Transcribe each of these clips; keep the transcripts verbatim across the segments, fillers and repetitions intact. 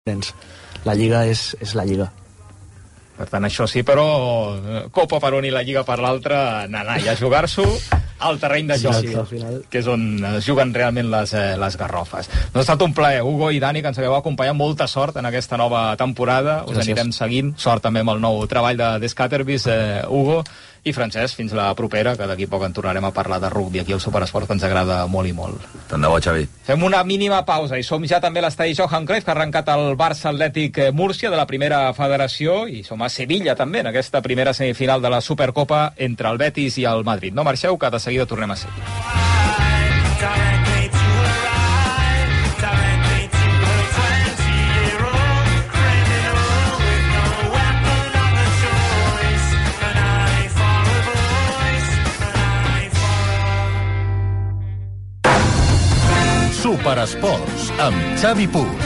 nens. La Lliga és, és la Lliga. Per tant, això sí, però Copa per un i la Lliga per l'altre, anar i a jugar-s'ho al terreny de joc, sí, sí, que és on es juguen realment les, eh, les garrofes. No ha estat un plaer, Hugo i Dani, que ens hagueu acompanyat. Molta sort en aquesta nova temporada. Us Gràcies. Anirem seguint. Sort també amb el nou treball de The Scatterbees, eh, Hugo. I Francesc, fins la propera, que d'aquí poc en tornarem a parlar de rugby aquí al Superesport, que ens agrada molt i molt. Tant de bo, Xavi. Fem una mínima pausa i som ja també a l'estadi Johan Cruyff, que ha arrencat el Barça Atlètic Múrcia de la primera federació, i som a Sevilla també, en aquesta primera semifinal de la Supercopa entre el Betis i el Madrid. No marxeu, que de seguida tornem a Sevilla. Superesports, amb Xavi Puig.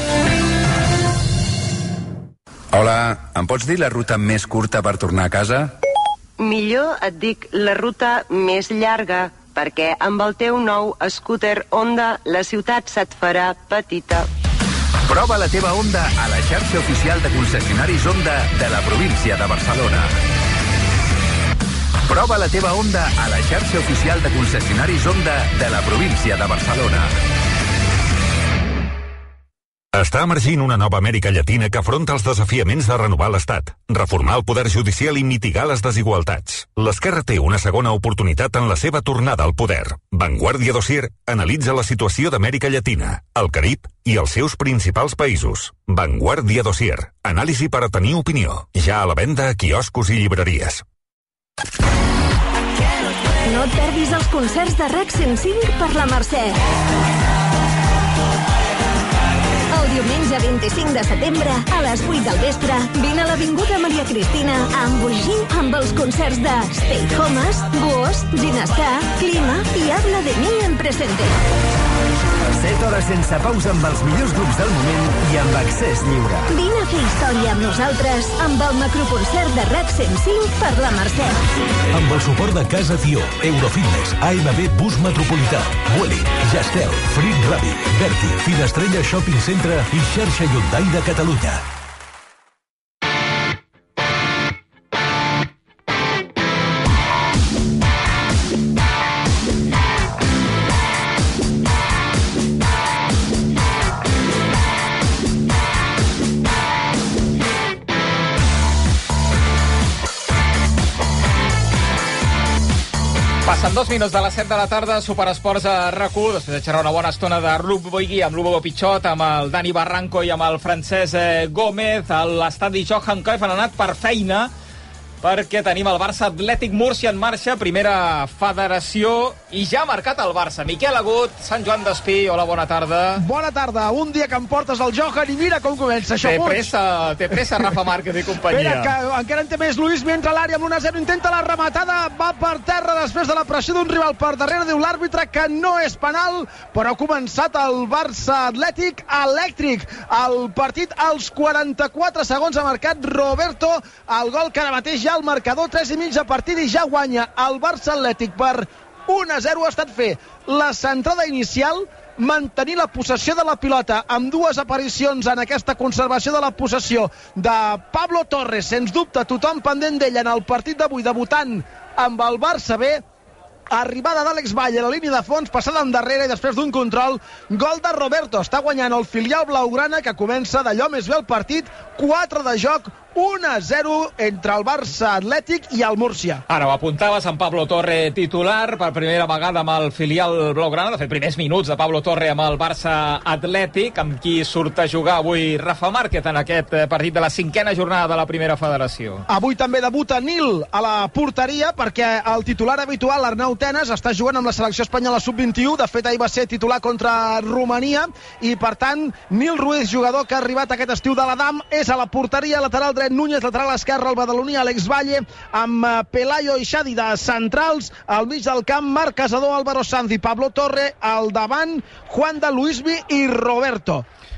Hola, em pots dir la ruta més curta per tornar a casa? Millor et dic la ruta més llarga, perquè amb el teu nou scooter Honda la ciutat se't farà petita. Prova la teva Honda a la xarxa oficial de concessionaris Honda de la província de Barcelona. Prova la teva Honda a la xarxa oficial de concessionaris Honda de la província de Barcelona. Està emergint una nova Amèrica Llatina que afronta els desafiaments de renovar l'Estat, reformar el poder judicial i mitigar les desigualtats. L'esquerra té una segona oportunitat en la seva tornada al poder. Vanguardia Dossier analitza la situació d'Amèrica Llatina, el Carib i els seus principals països. Vanguardia Dossier. Anàlisi per a tenir opinió. Ja a la venda a quioscos i llibreries. No et perdis els concerts de RAC cent cinc per la Mercè. El diumenge vint-i-cinc de setembre, a les vuit del vespre, vine a l'Avinguda Maria Cristina a embogir amb els concerts de Stay Homes, Ghost, Ginestar, Clima i Habla de mi en Presente. set hores sense pausa amb els millors grups del moment i amb accés lliure. Vine a fer història amb nosaltres amb el macroconcert de RAC cent cinc per la Mercè. Amb el suport de Casa Tió, Eurofitness, A M B Bus Metropolità, Vueling, Gestel, Frit Ràpid, Berti, Finestrella Shopping Centre i xarxa Hyundai de Catalunya. Passen dos minuts de les set de la tarda, Superesports a RAC u, després de xerrar una bona estona de rugby amb l'Hugo Pichot, amb el Dani Barranco i amb el Francesc Gómez. A l'estadi Johan Cruyff han anat per feina, perquè tenim el Barça Atlètic Múrcia en marxa, primera federació, i ja ha marcat el Barça. Miquel Agut, Sant Joan d'Espí, hola, bona tarda. Bona tarda, un dia que em portes al Johan i mira com comença això, Té Puig. pressa, té pressa Rafa Márquez i companyia. Espera, que encara en té més Luis, mentre l'àrea amb l'u a zero intenta la rematada, va per terra després de la pressió d'un rival per darrere, diu l'àrbitre que no és penal, però ha començat el Barça Atlètic elèctric. El partit als quaranta-quatre segons ha marcat Roberto, el gol que ara mateix ja el marcador, tres i mig de partit i ja guanya el Barça Atlètic per u a zero. Ha estat fer la centrada inicial, mantenir la possessió de la pilota amb dues aparicions en aquesta conservació de la possessió de Pablo Torres, sens dubte tothom pendent d'ell en el partit d'avui, debutant amb el Barça B. Arribada d'Àlex Valle a la línia de fons, passada endarrere i després d'un control, gol de Roberto. Està guanyant el filial blaugrana, que comença d'allò més bé el partit, quatre de joc, u a zero entre el Barça Atlètic i el Múrcia. Ara ho apuntaves, en Pablo Torre titular per primera vegada amb el filial blaugrana, de fet primers minuts de Pablo Torre amb el Barça Atlètic, amb qui surt a jugar avui Rafa Márquez en aquest partit de la cinquena jornada de la primera federació. Avui també debuta Nil a la porteria, perquè el titular habitual, Arnau Tenas, està jugant amb la selecció espanyola sub vint i u, de fet ahir va ser titular contra Romania, i per tant Nil Ruiz, jugador que ha arribat aquest estiu de l'Adam, és a la porteria, lateral dret Núñez, lateral esquerre el badaloní Àlex Valle, amb Pelayo i Xadi de centrals, al mig del camp Marc Casador, Álvaro Sanz i Pablo Torre, al davant Juan de Luismi i Roberto.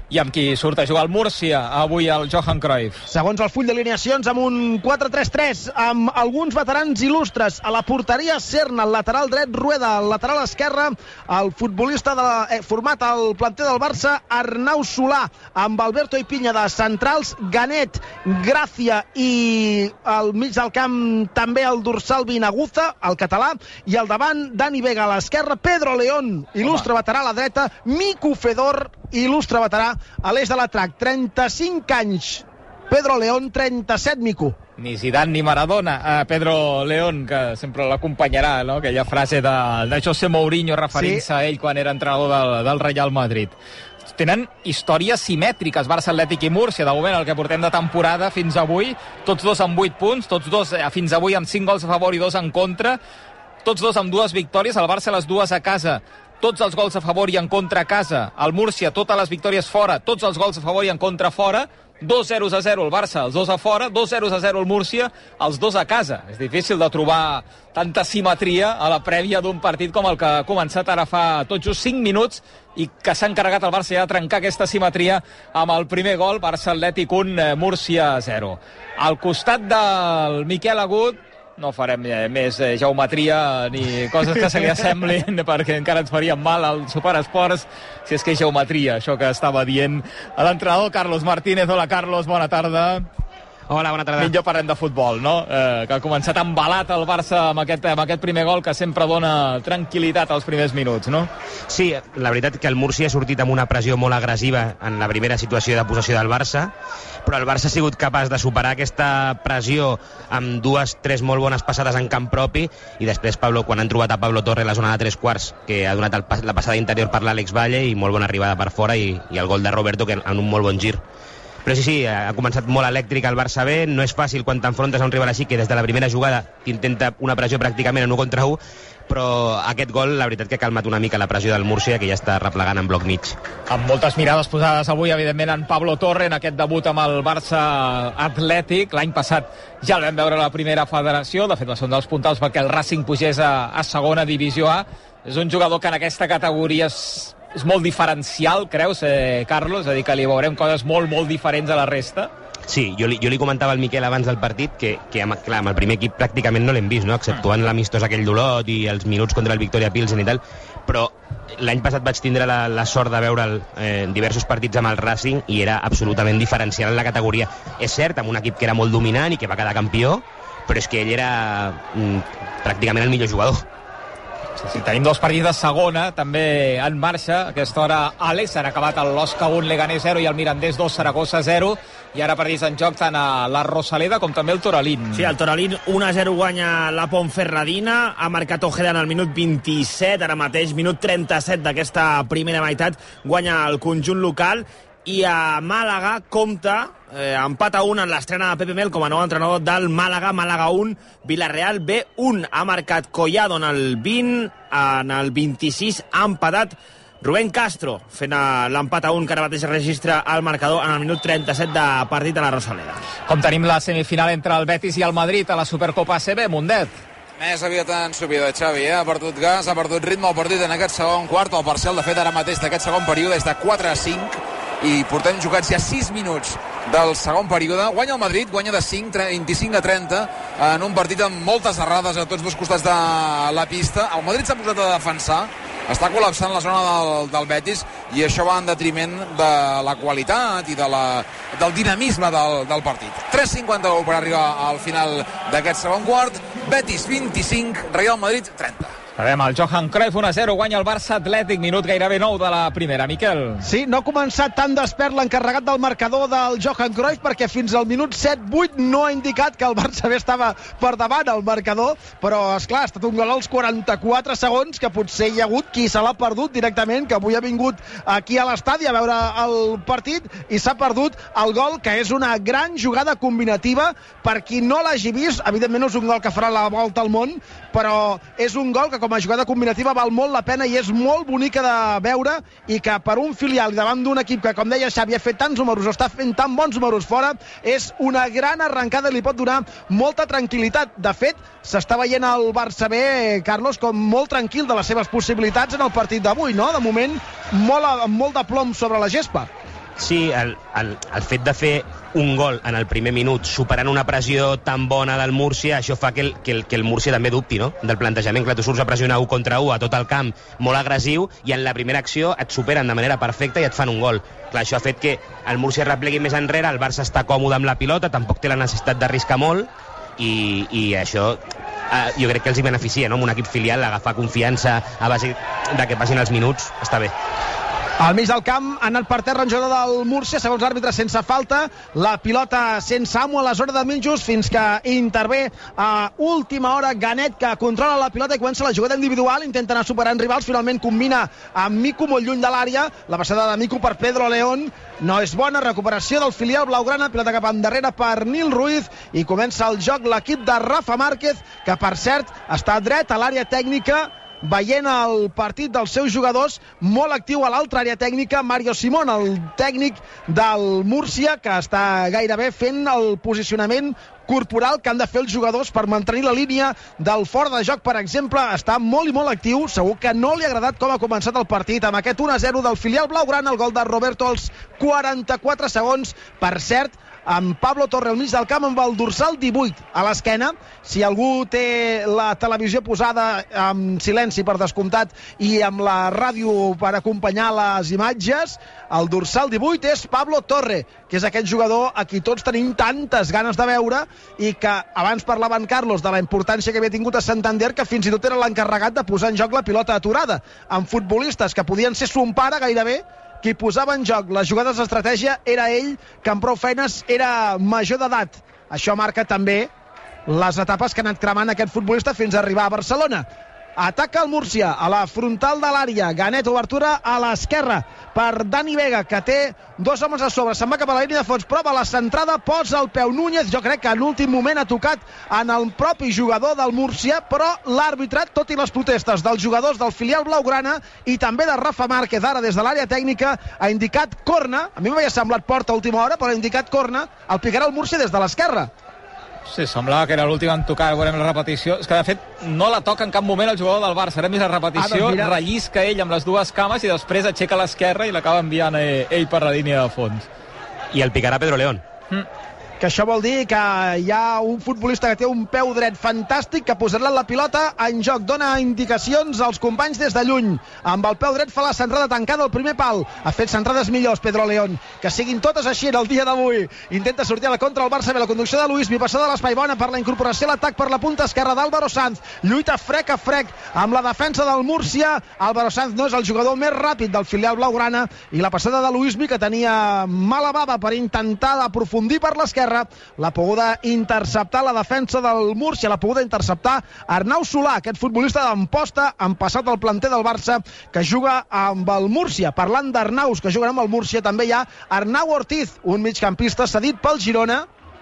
i amb qui surt a jugar el Múrcia avui al Johan Cruyff. Segons el full d'alineacions, amb un quatre tres tres, amb alguns veterans il·lustres. A la porteria, Serna, el lateral dret, Rueda, el lateral esquerre, el futbolista de la, eh, format al planter del Barça, Arnau Solà, amb Alberto Ipiña de centrals, Ganet, Gràcia i al mig del camp també el dorsal Vinaguza, el català, i al davant Dani Vega a l'esquerra, Pedro León, il·lustre veterà a la dreta, Mico Fedor, il·lustre veterà a l'eix de l'Atrac, trenta-cinc anys Pedro León, trenta-set Mico. Ni Zidane ni Maradona, uh, Pedro León, que sempre l'acompanyarà, no? Aquella frase de, de José Mourinho referint-se sí. a ell quan era entrenador del, del Real Madrid. Tenen històries simètriques, Barça, Atlètic i Múrcia, de moment el que portem de temporada fins avui, tots dos amb vuit punts, tots dos eh, fins avui amb cinc gols a favor i dos en contra, tots dos amb dues victòries, el Barça les dues a casa, tots els gols a favor i en contra a casa, el Múrcia totes les victòries fora, tots els gols a favor i en contra fora, dos zeros a zero el Barça, els dos a fora, dos zeros a zero el Múrcia, els dos a casa. És difícil de trobar tanta simetria a la prèvia d'un partit com el que ha començat ara fa tot just cinc minuts i que s'ha encarregat el Barça ja de trencar aquesta simetria amb el primer gol, Barça Atlètic un, Múrcia zero. Al costat del Miquel Agut no farem eh, més eh, geometria ni coses que se li assemblin perquè encara ens faríem mal al Superesports si és que és geometria, això que estava dient l'entrenador Carlos Martínez. Hola Carlos, bona tarda. Hola, bona tarda. Millor parlem de futbol, no? Eh, que ha començat embalat el Barça amb aquest, amb aquest primer gol que sempre dona tranquil·litat als primers minuts, no? Sí, la veritat que el Múrcia ha sortit amb una pressió molt agressiva en la primera situació de possessió del Barça, però el Barça ha sigut capaç de superar aquesta pressió amb dues, tres molt bones passades en camp propi i després Pablo, quan han trobat a Pablo Torre a la zona de tres quarts, que ha donat el, la passada interior per l'Àlex Valle i molt bona arribada per fora i, i el gol de Roberto que en un molt bon gir. Però sí, sí, ha començat molt elèctric el Barça B, no és fàcil quan t'enfrontes a un rival així que des de la primera jugada t'intenta una pressió pràcticament en un contra un, però aquest gol la veritat que ha calmat una mica la pressió del Múrcia que ja està replegant en bloc mig. Amb moltes mirades posades avui evidentment en Pablo Torre en aquest debut amb el Barça Atlètic. L'any passat ja el vam veure a la primera federació, de fet va ser un dels puntals perquè el Racing pugés a, a segona divisió A. És un jugador que en aquesta categoria és és molt diferencial, creus, eh, Carlos? És a dir, que li veurem coses molt, molt diferents a la resta? Sí, jo li, jo li comentava al Miquel abans del partit que, que amb, clar, amb el primer equip pràcticament no l'hem vist, no? Exceptuant mm. l'amistós aquell d'Olot i els minuts contra el Victoria Pilsen i tal, però l'any passat vaig tindre la, la sort de veure'l eh, diversos partits amb el Racing i era absolutament diferencial en la categoria. És cert, amb un equip que era molt dominant i que va quedar campió, però és que ell era mm, pràcticament el millor jugador. Sí, sí, tenim dos partits de segona també en marxa. A aquesta hora Àlex s'ha acabat l'Osca un, Leganés zero i el Mirandés dos, Saragossa zero, i ara partits en joc tant a la Rosaleda com també el Toralín. Sí, el Toralín un a zero guanya la Ponferradina, ha marcat Ojeda en el minut vint-i-set, ara mateix minut trenta-set d'aquesta primera meitat guanya el conjunt local, i a Màlaga compta eh, empat a un en l'estrena de Pepe Mel com a nou entrenador del Màlaga. Màlaga un, Villarreal B un. Ha marcat Collado en el vint, en el vint-i-sis ha empatat Rubén Castro fent l'empat a un que ara mateix registra el marcador en el minut trenta-set de partit a la Rosaleda. Com tenim la semifinal entre el Betis i el Madrid a la Supercopa A C B, Mundet? Més aviat en subida, Xavi, eh? Ha perdut gas, ha perdut ritme el partit en aquest segon quart. El parcial, de fet, ara mateix d'aquest segon període és de quatre a cinc i portem jugats ja sis minuts del segon període. Guanya el Madrid, guanya de cinc, vint-i-cinc a trenta en un partit amb moltes errades a tots dos costats de la pista. El Madrid s'ha posat a defensar, està col·lapsant la zona del, del Betis i això va en detriment de la qualitat i de la, del dinamisme del, del partit. tres cinquanta-u per arribar al final d'aquest segon quart. Betis vint-i-cinc, Real Madrid trenta. Sabem, el Johan Cruyff un a zero, guanya el Barça Atlètic, minut gairebé nou de la primera. Miquel. Sí, no ha començat tan despert l'encarregat del marcador del Johan Cruyff perquè fins al minut set vuit no ha indicat que el Barça bé estava per davant al marcador, però esclar, ha estat un gol als quaranta-quatre segons que potser hi ha hagut qui se l'ha perdut directament, que avui ha vingut aquí a l'estadi a veure el partit i s'ha perdut el gol, que és una gran jugada combinativa. Per qui no l'hagi vist, evidentment no és un gol que farà la volta al món, però és un gol que com a jugada combinativa val molt la pena i és molt bonica de veure, i que per un filial i davant d'un equip que, com deia Xavi, ha fet tants números o està fent tan bons números fora, és una gran arrencada i li pot donar molta tranquil·litat. De fet, s'està veient el Barça B, Carlos, com molt tranquil de les seves possibilitats en el partit d'avui, no? De moment, molt, amb molt de plom sobre la gespa. Sí, el, el, el fet de fer un gol en el primer minut, superant una pressió tan bona del Múrcia, això fa que el, que el, que el Múrcia també dubti, no?, del plantejament. Clar, tu surts a pressionar un contra un a tot el camp, molt agressiu, i en la primera acció et superen de manera perfecta i et fan un gol. Clar, això ha fet que el Múrcia replegui més enrere, el Barça està còmode amb la pilota, tampoc té la necessitat d'arriscar molt, i, i això eh, jo crec que els hi beneficia, no?, amb un equip filial, agafar confiança a base de que passin els minuts, està bé. Al mig del camp ha anat per terra en jugador del Múrcia, segons l'àrbitre, sense falta. La pilota sense amo a la zona de mitjos fins que intervé a última hora Ganet, que controla la pilota i comença la jugada individual. Intenta anar superant rivals, finalment combina amb Mico molt lluny de l'àrea. La passada de Mico per Pedro León no és bona. Recuperació del filial blaugrana, pilota cap endarrere per Nil Ruiz i comença el joc l'equip de Rafa Márquez, que per cert està dret a l'àrea tècnica veient el partit dels seus jugadors, molt actiu a l'altra àrea tècnica Mario Simón, el tècnic del Múrcia, que està gairebé fent el posicionament corporal que han de fer els jugadors per mantenir la línia del fora de joc, per exemple. Està molt i molt actiu. Segur que no li ha agradat com ha començat el partit amb aquest u a zero del filial blaugrana, el gol de Roberto als quaranta-quatre segons. Per cert, amb Pablo Torre al mig del camp amb el dorsal divuit a l'esquena. Si algú té la televisió posada amb silenci, per descomptat, i amb la ràdio per acompanyar les imatges, el dorsal divuit és Pablo Torre, que és aquest jugador a qui tots tenim tantes ganes de veure, i que abans parlava en Carlos de la importància que havia tingut a Santander, que fins i tot era l'encarregat de posar en joc la pilota aturada, amb futbolistes que podien ser son pare gairebé. Qui posava en joc les jugades d'estratègia era ell, que amb prou feines era major d'edat. Això marca també les etapes que ha anat cremant aquest futbolista fins a arribar a Barcelona. Ataca el Múrcia a la frontal de l'àrea. Ganet, obertura a l'esquerra per Dani Vega, que té dos homes a sobre. Se'n va cap a la línia de fons, prova la centrada, posa el peu Núñez. Jo crec que en l'últim moment ha tocat en el propi jugador del Múrcia, però l'àrbitre, tot i les protestes dels jugadors del filial blaugrana i també de Rafa Márquez, ara des de l'àrea tècnica, ha indicat corna. A mi m'havia semblat porta a última hora, però ha indicat corna. El picarà el Múrcia des de l'esquerra. Sí, semblava que era l'últim en tocar, veurem la repetició. És que, de fet, no la toca en cap moment el jugador del Barça. Ara més la repetició, ah, doncs rellisca ell amb les dues cames i després aixeca a l'esquerra i l'acaba enviant ell per la línia de fons. I el picarà Pedro León. Mm. Que això vol dir que hi ha un futbolista que té un peu dret fantàstic, que posarà la pilota en joc, dona indicacions als companys des de lluny. Amb el peu dret fa la centrada tancada al primer pal. Ha fet centrades millors Pedro León, que siguin totes així en el dia d'avui. Intenta sortir a la contra el Barça, ve la conducció de Luis, mi passada de l'espai bona per la incorporació a l'atac per la punta esquerra d'Álvaro Sanz. Lluita frec a frec amb la defensa del Múrcia. Álvaro Sanz no és el jugador més ràpid del filial blaugrana, i la passada de Luismi, que tenia mala bava per intentar aprofundir per l'esquerra, l'ha poguda interceptar la defensa del Múrcia, l'ha poguda interceptar Arnau Solà, aquest futbolista d'Amposta, en passat al planter del Barça, que juga amb el Múrcia. Parlant d'Arnaus que juguen amb el Múrcia, també hi ha Arnau Ortiz, un migcampista cedit pel Girona,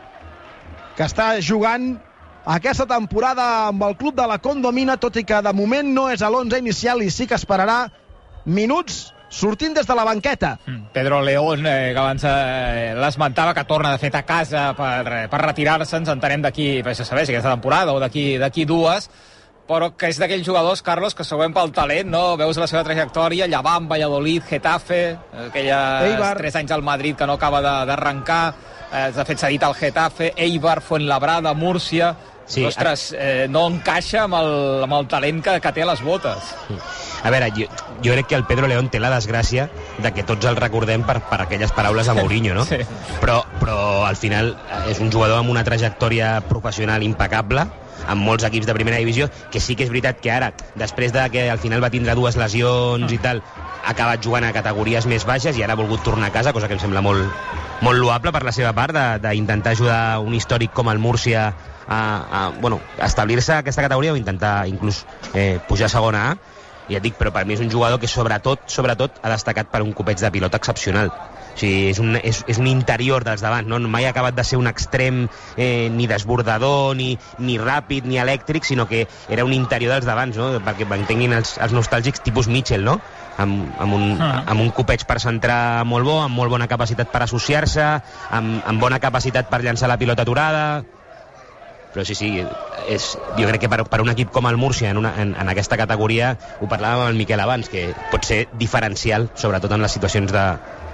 que està jugant aquesta temporada amb el club de la Condomina, tot i que de moment no és a l'onze inicial i sí que esperarà minuts sortint des de la banqueta. Pedro León, eh, que abans eh, l'esmentava, que torna de fet a casa per, per retirar-se, ens entenem d'aquí, per saber si aquesta temporada o d'aquí d'aquí dues, però que és d'aquells jugadors, Carlos, que següent pel talent, no? Veus la seva trajectòria, Llevant, Valladolid, Getafe, aquells tres anys al Madrid que no acaba d'arrencar, eh, de fet s'ha dit al Getafe, Eibar, Fuenlabrada, Múrcia. Sí, ostres, eh, no encaixa amb el, amb el talent que, que té a les botes. A veure, jo, jo crec que el Pedro León té la desgràcia de que tots el recordem per, per aquelles paraules a Mourinho, no? Sí. Però, però al final és un jugador amb una trajectòria professional impecable, amb molts equips de primera divisió, que sí que és veritat que ara, després de que al final va tindre dues lesions i tal, ha acabat jugant a categories més baixes i ara ha volgut tornar a casa, cosa que em sembla molt, molt loable per la seva part, d'intentar ajudar un històric com el Múrcia a, a bueno, establir-se a aquesta categoria o intentar inclús eh, pujar a segona A. I et dic, però per mi és un jugador que sobretot sobretot ha destacat per un copeig de pilota excepcional. O sigui, és un, és, és un interior dels davant, no? Mai ha acabat de ser un extrem eh, ni desbordador, ni, ni ràpid, ni elèctric, sinó que era un interior dels davants, no? Perquè entenguin els, els nostàlgics tipus Mitchell, no? Amb, amb, un, ah. amb un copeig per centrar molt bo, amb molt bona capacitat per associar-se, amb, amb bona capacitat per llançar la pilota aturada. Però sí, sí, és, jo crec que per, per un equip com el Múrcia en, una, en, en aquesta categoria, ho parlàvem amb el Miquel abans, que pot ser diferencial, sobretot en les situacions de,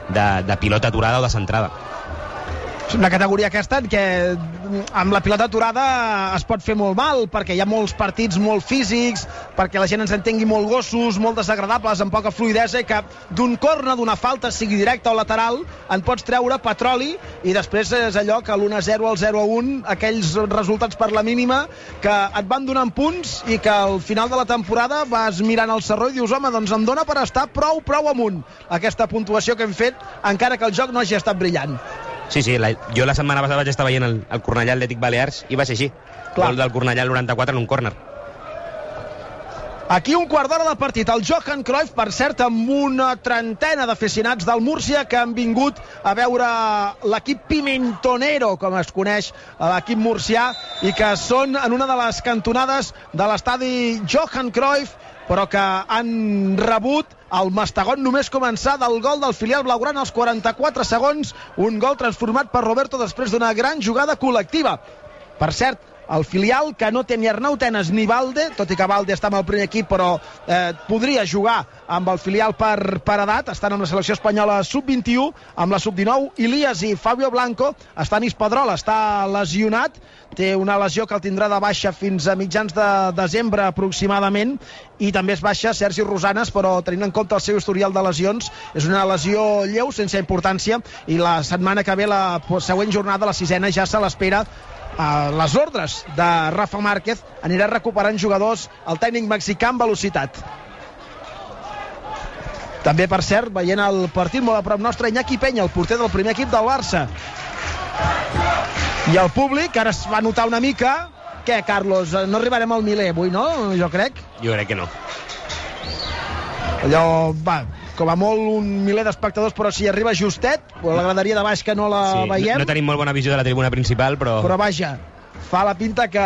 de, de pilota aturada o de centrada. És una categoria aquesta en què amb la pilota aturada es pot fer molt mal, perquè hi ha molts partits molt físics, perquè la gent ens entengui molt gossos, molt desagradables, amb poca fluidesa, i que d'un corna, d'una falta, sigui directa o lateral, en pots treure petroli, i després és allò que l'u a zero, el zero a un, aquells resultats per la mínima, que et van donant punts i que al final de la temporada vas mirant el sarró i dius, home, doncs em dona per estar prou, prou amunt aquesta puntuació que hem fet, encara que el joc no hagi estat brillant. Sí, sí, la, jo la setmana passada vaig estar veient el, el Cornellà Atlètic Balears i va ser així. Clar. Gol del Cornellà al noranta-quatre en un córner. Aquí un quart d'hora de partit. El Johan Cruyff, per cert, amb una trentena d'aficionats del Múrcia que han vingut a veure l'equip pimentonero, com es coneix l'equip murcià, i que són en una de les cantonades de l'estadi Johan Cruyff, però que han rebut el mastegón només començar del gol del filial blaugrana als quaranta-quatre segons, un gol transformat per Roberto després d'una gran jugada col·lectiva. Per cert, el filial que no té ni Arnau Tenas ni Valde, tot i que Valde està amb el primer equip, però eh, podria jugar amb el filial per, per edat, estan amb la selecció espanyola sub vint-i-u, amb la sub dinou, Ilias i Fabio Blanco, Stanis Pedrol està lesionat, té una lesió que el tindrà de baixa fins a mitjans de desembre aproximadament, i també es baixa Sergi Rosanes, però tenint en compte el seu historial de lesions, és una lesió lleu, sense importància, i la setmana que ve, la següent jornada, la sisena, ja se l'espera a les ordres de Rafa Márquez, anirà recuperant jugadors el tècnic mexicà amb velocitat. També, per cert, veient el partit molt a prop nostre, Iñaki Peña, el porter del primer equip del Barça. I el públic, ara es va notar una mica. Què, Carlos? No arribarem al miler avui, no? Jo crec. Jo crec que no. Allò, va, com a molt un miler d'espectadors, però si arriba justet, la graderia de baix que no la sí, veiem. No, no tenim molt bona visió de la tribuna principal, però... Però vaja, fa la pinta que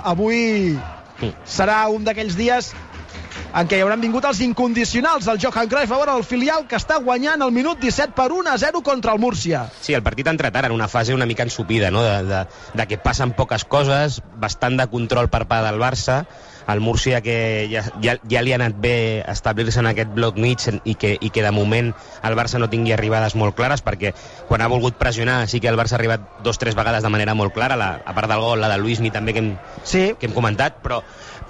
avui serà un d'aquells dies en què hi hauran vingut els incondicionals del Johan Cruyff a veure el filial que està guanyant al minut disset per un a zero contra el Múrcia. Sí, el partit ha entrat ara en una fase una mica ensupida, no? de, de, de que passen poques coses, bastant de control per part del Barça, el Múrcia que ja, ja, ja li ha anat bé establir-se en aquest bloc mig i que, i que de moment el Barça no tingui arribades molt clares, perquè quan ha volgut pressionar sí que el Barça ha arribat dos o tres vegades de manera molt clara, la, a part del gol, la de Luismi també que hem, sí. que hem comentat, però,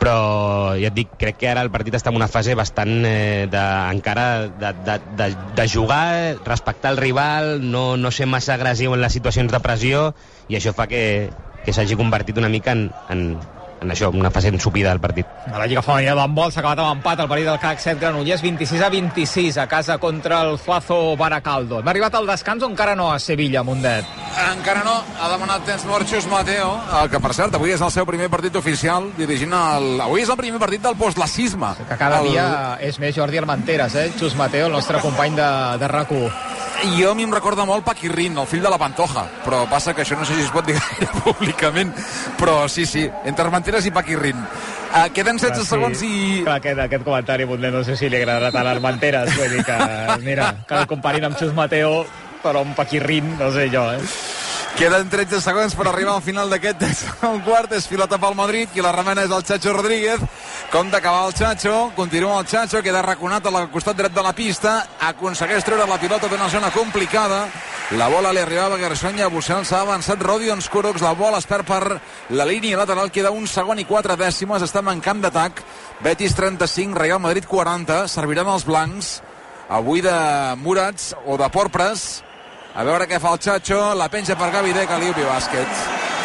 però ja et dic, crec que ara el partit està en una fase bastant eh, de, encara de, de, de, de jugar, respectar el rival, no, no ser massa agressiu en les situacions de pressió, i això fa que, que s'hagi convertit una mica en, en en això, una fase ensupida del partit. A la Lliga Femenina d'handbol s'ha acabat amb empat el partit del C A C set Granollers, vint-i-sis a vint-i-sis a casa contra el Zuazo Baracaldo. Hem arribat al descans o encara no a Sevilla, Mundet? Encara no, ha demanat temps mort Xus Mateo, el que per cert avui és el seu primer partit oficial dirigint el... Avui és el primer partit del postlacisme. Que cada el... dia és més Jordi Armenteres, eh? Xus Mateo, el nostre company de, de RAC u. Jo a mi em recorda molt Paquirrin, el fill de la Pantoja, però passa que això no sé si es pot dir públicament, però sí, sí, entre Armenteres i Paquirrin. Uh, queden setze sí. segons i... Clar, aquest, aquest comentari, Montlet, no sé si li agradarà tant a Armenteres, vull dir que, mira, que el comparin amb Xus Mateo, però amb Paquirrin, no sé jo, eh? Queden tretze segons per arribar al final d'aquest segon quart. És pilota pel Madrid, qui la remena és el Chacho Rodríguez. Com d'acabar el Chacho, continua el Chacho, queda raconat al costat dret de la pista, aconsegueix treure la pilota d'una zona complicada. La bola li arribava a Gershon i a Bussel, s'ha avançat Rodion Skuroks, la bola es perd per la línia lateral, queda un segon i quatre dècimes, estem en camp d'atac. Betis trenta-cinc, Real Madrid quaranta, serviran els blancs, avui de Murats o de Porpres. A veure què fa el Chacho, la penja per Gavidec, Aliupi Bàsquet.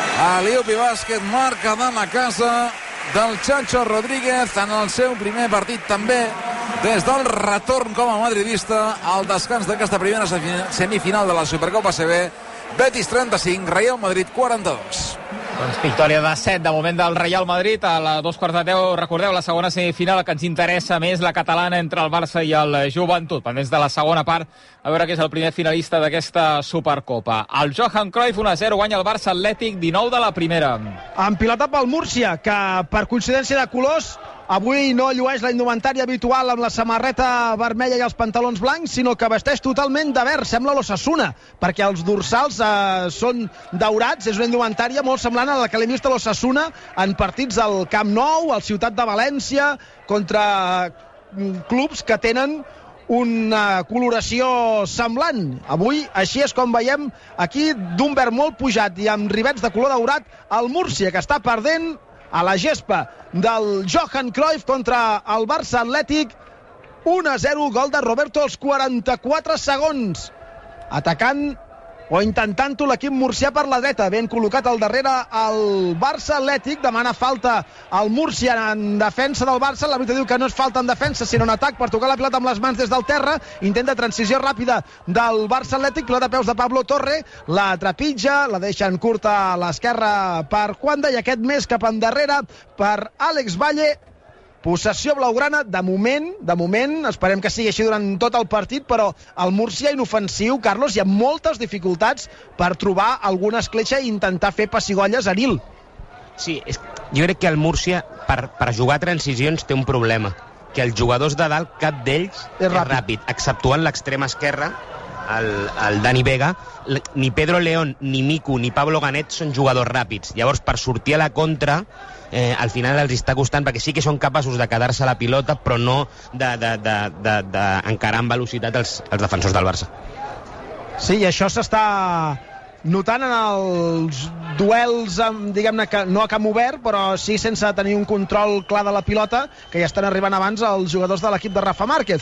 Aliupi Bàsquet marca de la casa del Chacho Rodríguez en el seu primer partit també des del retorn com a madridista al descans d'aquesta primera semifinal de la Supercopa A C B. Betis trenta-cinc, Real Madrid quaranta-dos. Doncs victòria de set de moment del Real Madrid a la dos quarts de deu. Recordeu, la segona semifinal, que ens interessa més, la catalana entre el Barça i el Joventut. Pendents de la segona part, a veure qui és el primer finalista d'aquesta Supercopa. El Johan Cruyff un a zero, guanya el Barça Atlètic, dinou de la primera. En pilota pel Múrcia, que per coincidència de colors avui no llueix la indumentària habitual amb la samarreta vermella i els pantalons blancs, sinó que vesteix totalment de verd, sembla l'Osasuna, perquè els dorsals eh, són daurats. És una indumentària molt semblant a la que l'hem vist a l'Osasuna en partits al Camp Nou, al Ciutat de València, contra clubs que tenen una coloració semblant. Avui, així és com veiem aquí, d'un verd molt pujat i amb rivets de color daurat, el Múrcia, que està perdent a la gespa del Johan Cruyff contra el Barça Atlètic. un a zero, gol de Roberto als quaranta-quatre segons. Atacant o intentant-ho l'equip murcià per la dreta, ben col·locat al darrere el Barça Atlètic, demana falta al Múrcia en defensa del Barça, l'àrbitre diu que no és falta en defensa sinó en atac per tocar la pilota amb les mans des del terra, intenta transició ràpida del Barça Atlètic, pilota a peus de Pablo Torre, la trepitja, la deixen curta a l'esquerra per Juanda i aquest més cap endarrere per Àlex Valle. Possessió blaugrana, de moment, de moment, esperem que sigui així durant tot el partit, però el Múrcia inofensiu, Carlos, hi ha moltes dificultats per trobar alguna escletxa i intentar fer pessigolles a Nil. Sí, és, jo crec que el Múrcia, per, per jugar transicions, té un problema, que els jugadors de dalt, cap d'ells és, és ràpid, ràpid exceptuant l'extrema esquerra, el, el Dani Vega, ni Pedro León, ni Miku, ni Pablo Ganet són jugadors ràpids. Llavors, per sortir a la contra, eh, al final els està costant, perquè sí que són capaços de quedar-se a la pilota, però no d'encarar amb velocitat els, els defensors del Barça. Sí, i això s'està notant en els duels, diguem-ne, que no a camp obert, però sí sense tenir un control clar de la pilota, que ja estan arribant abans els jugadors de l'equip de Rafa Márquez.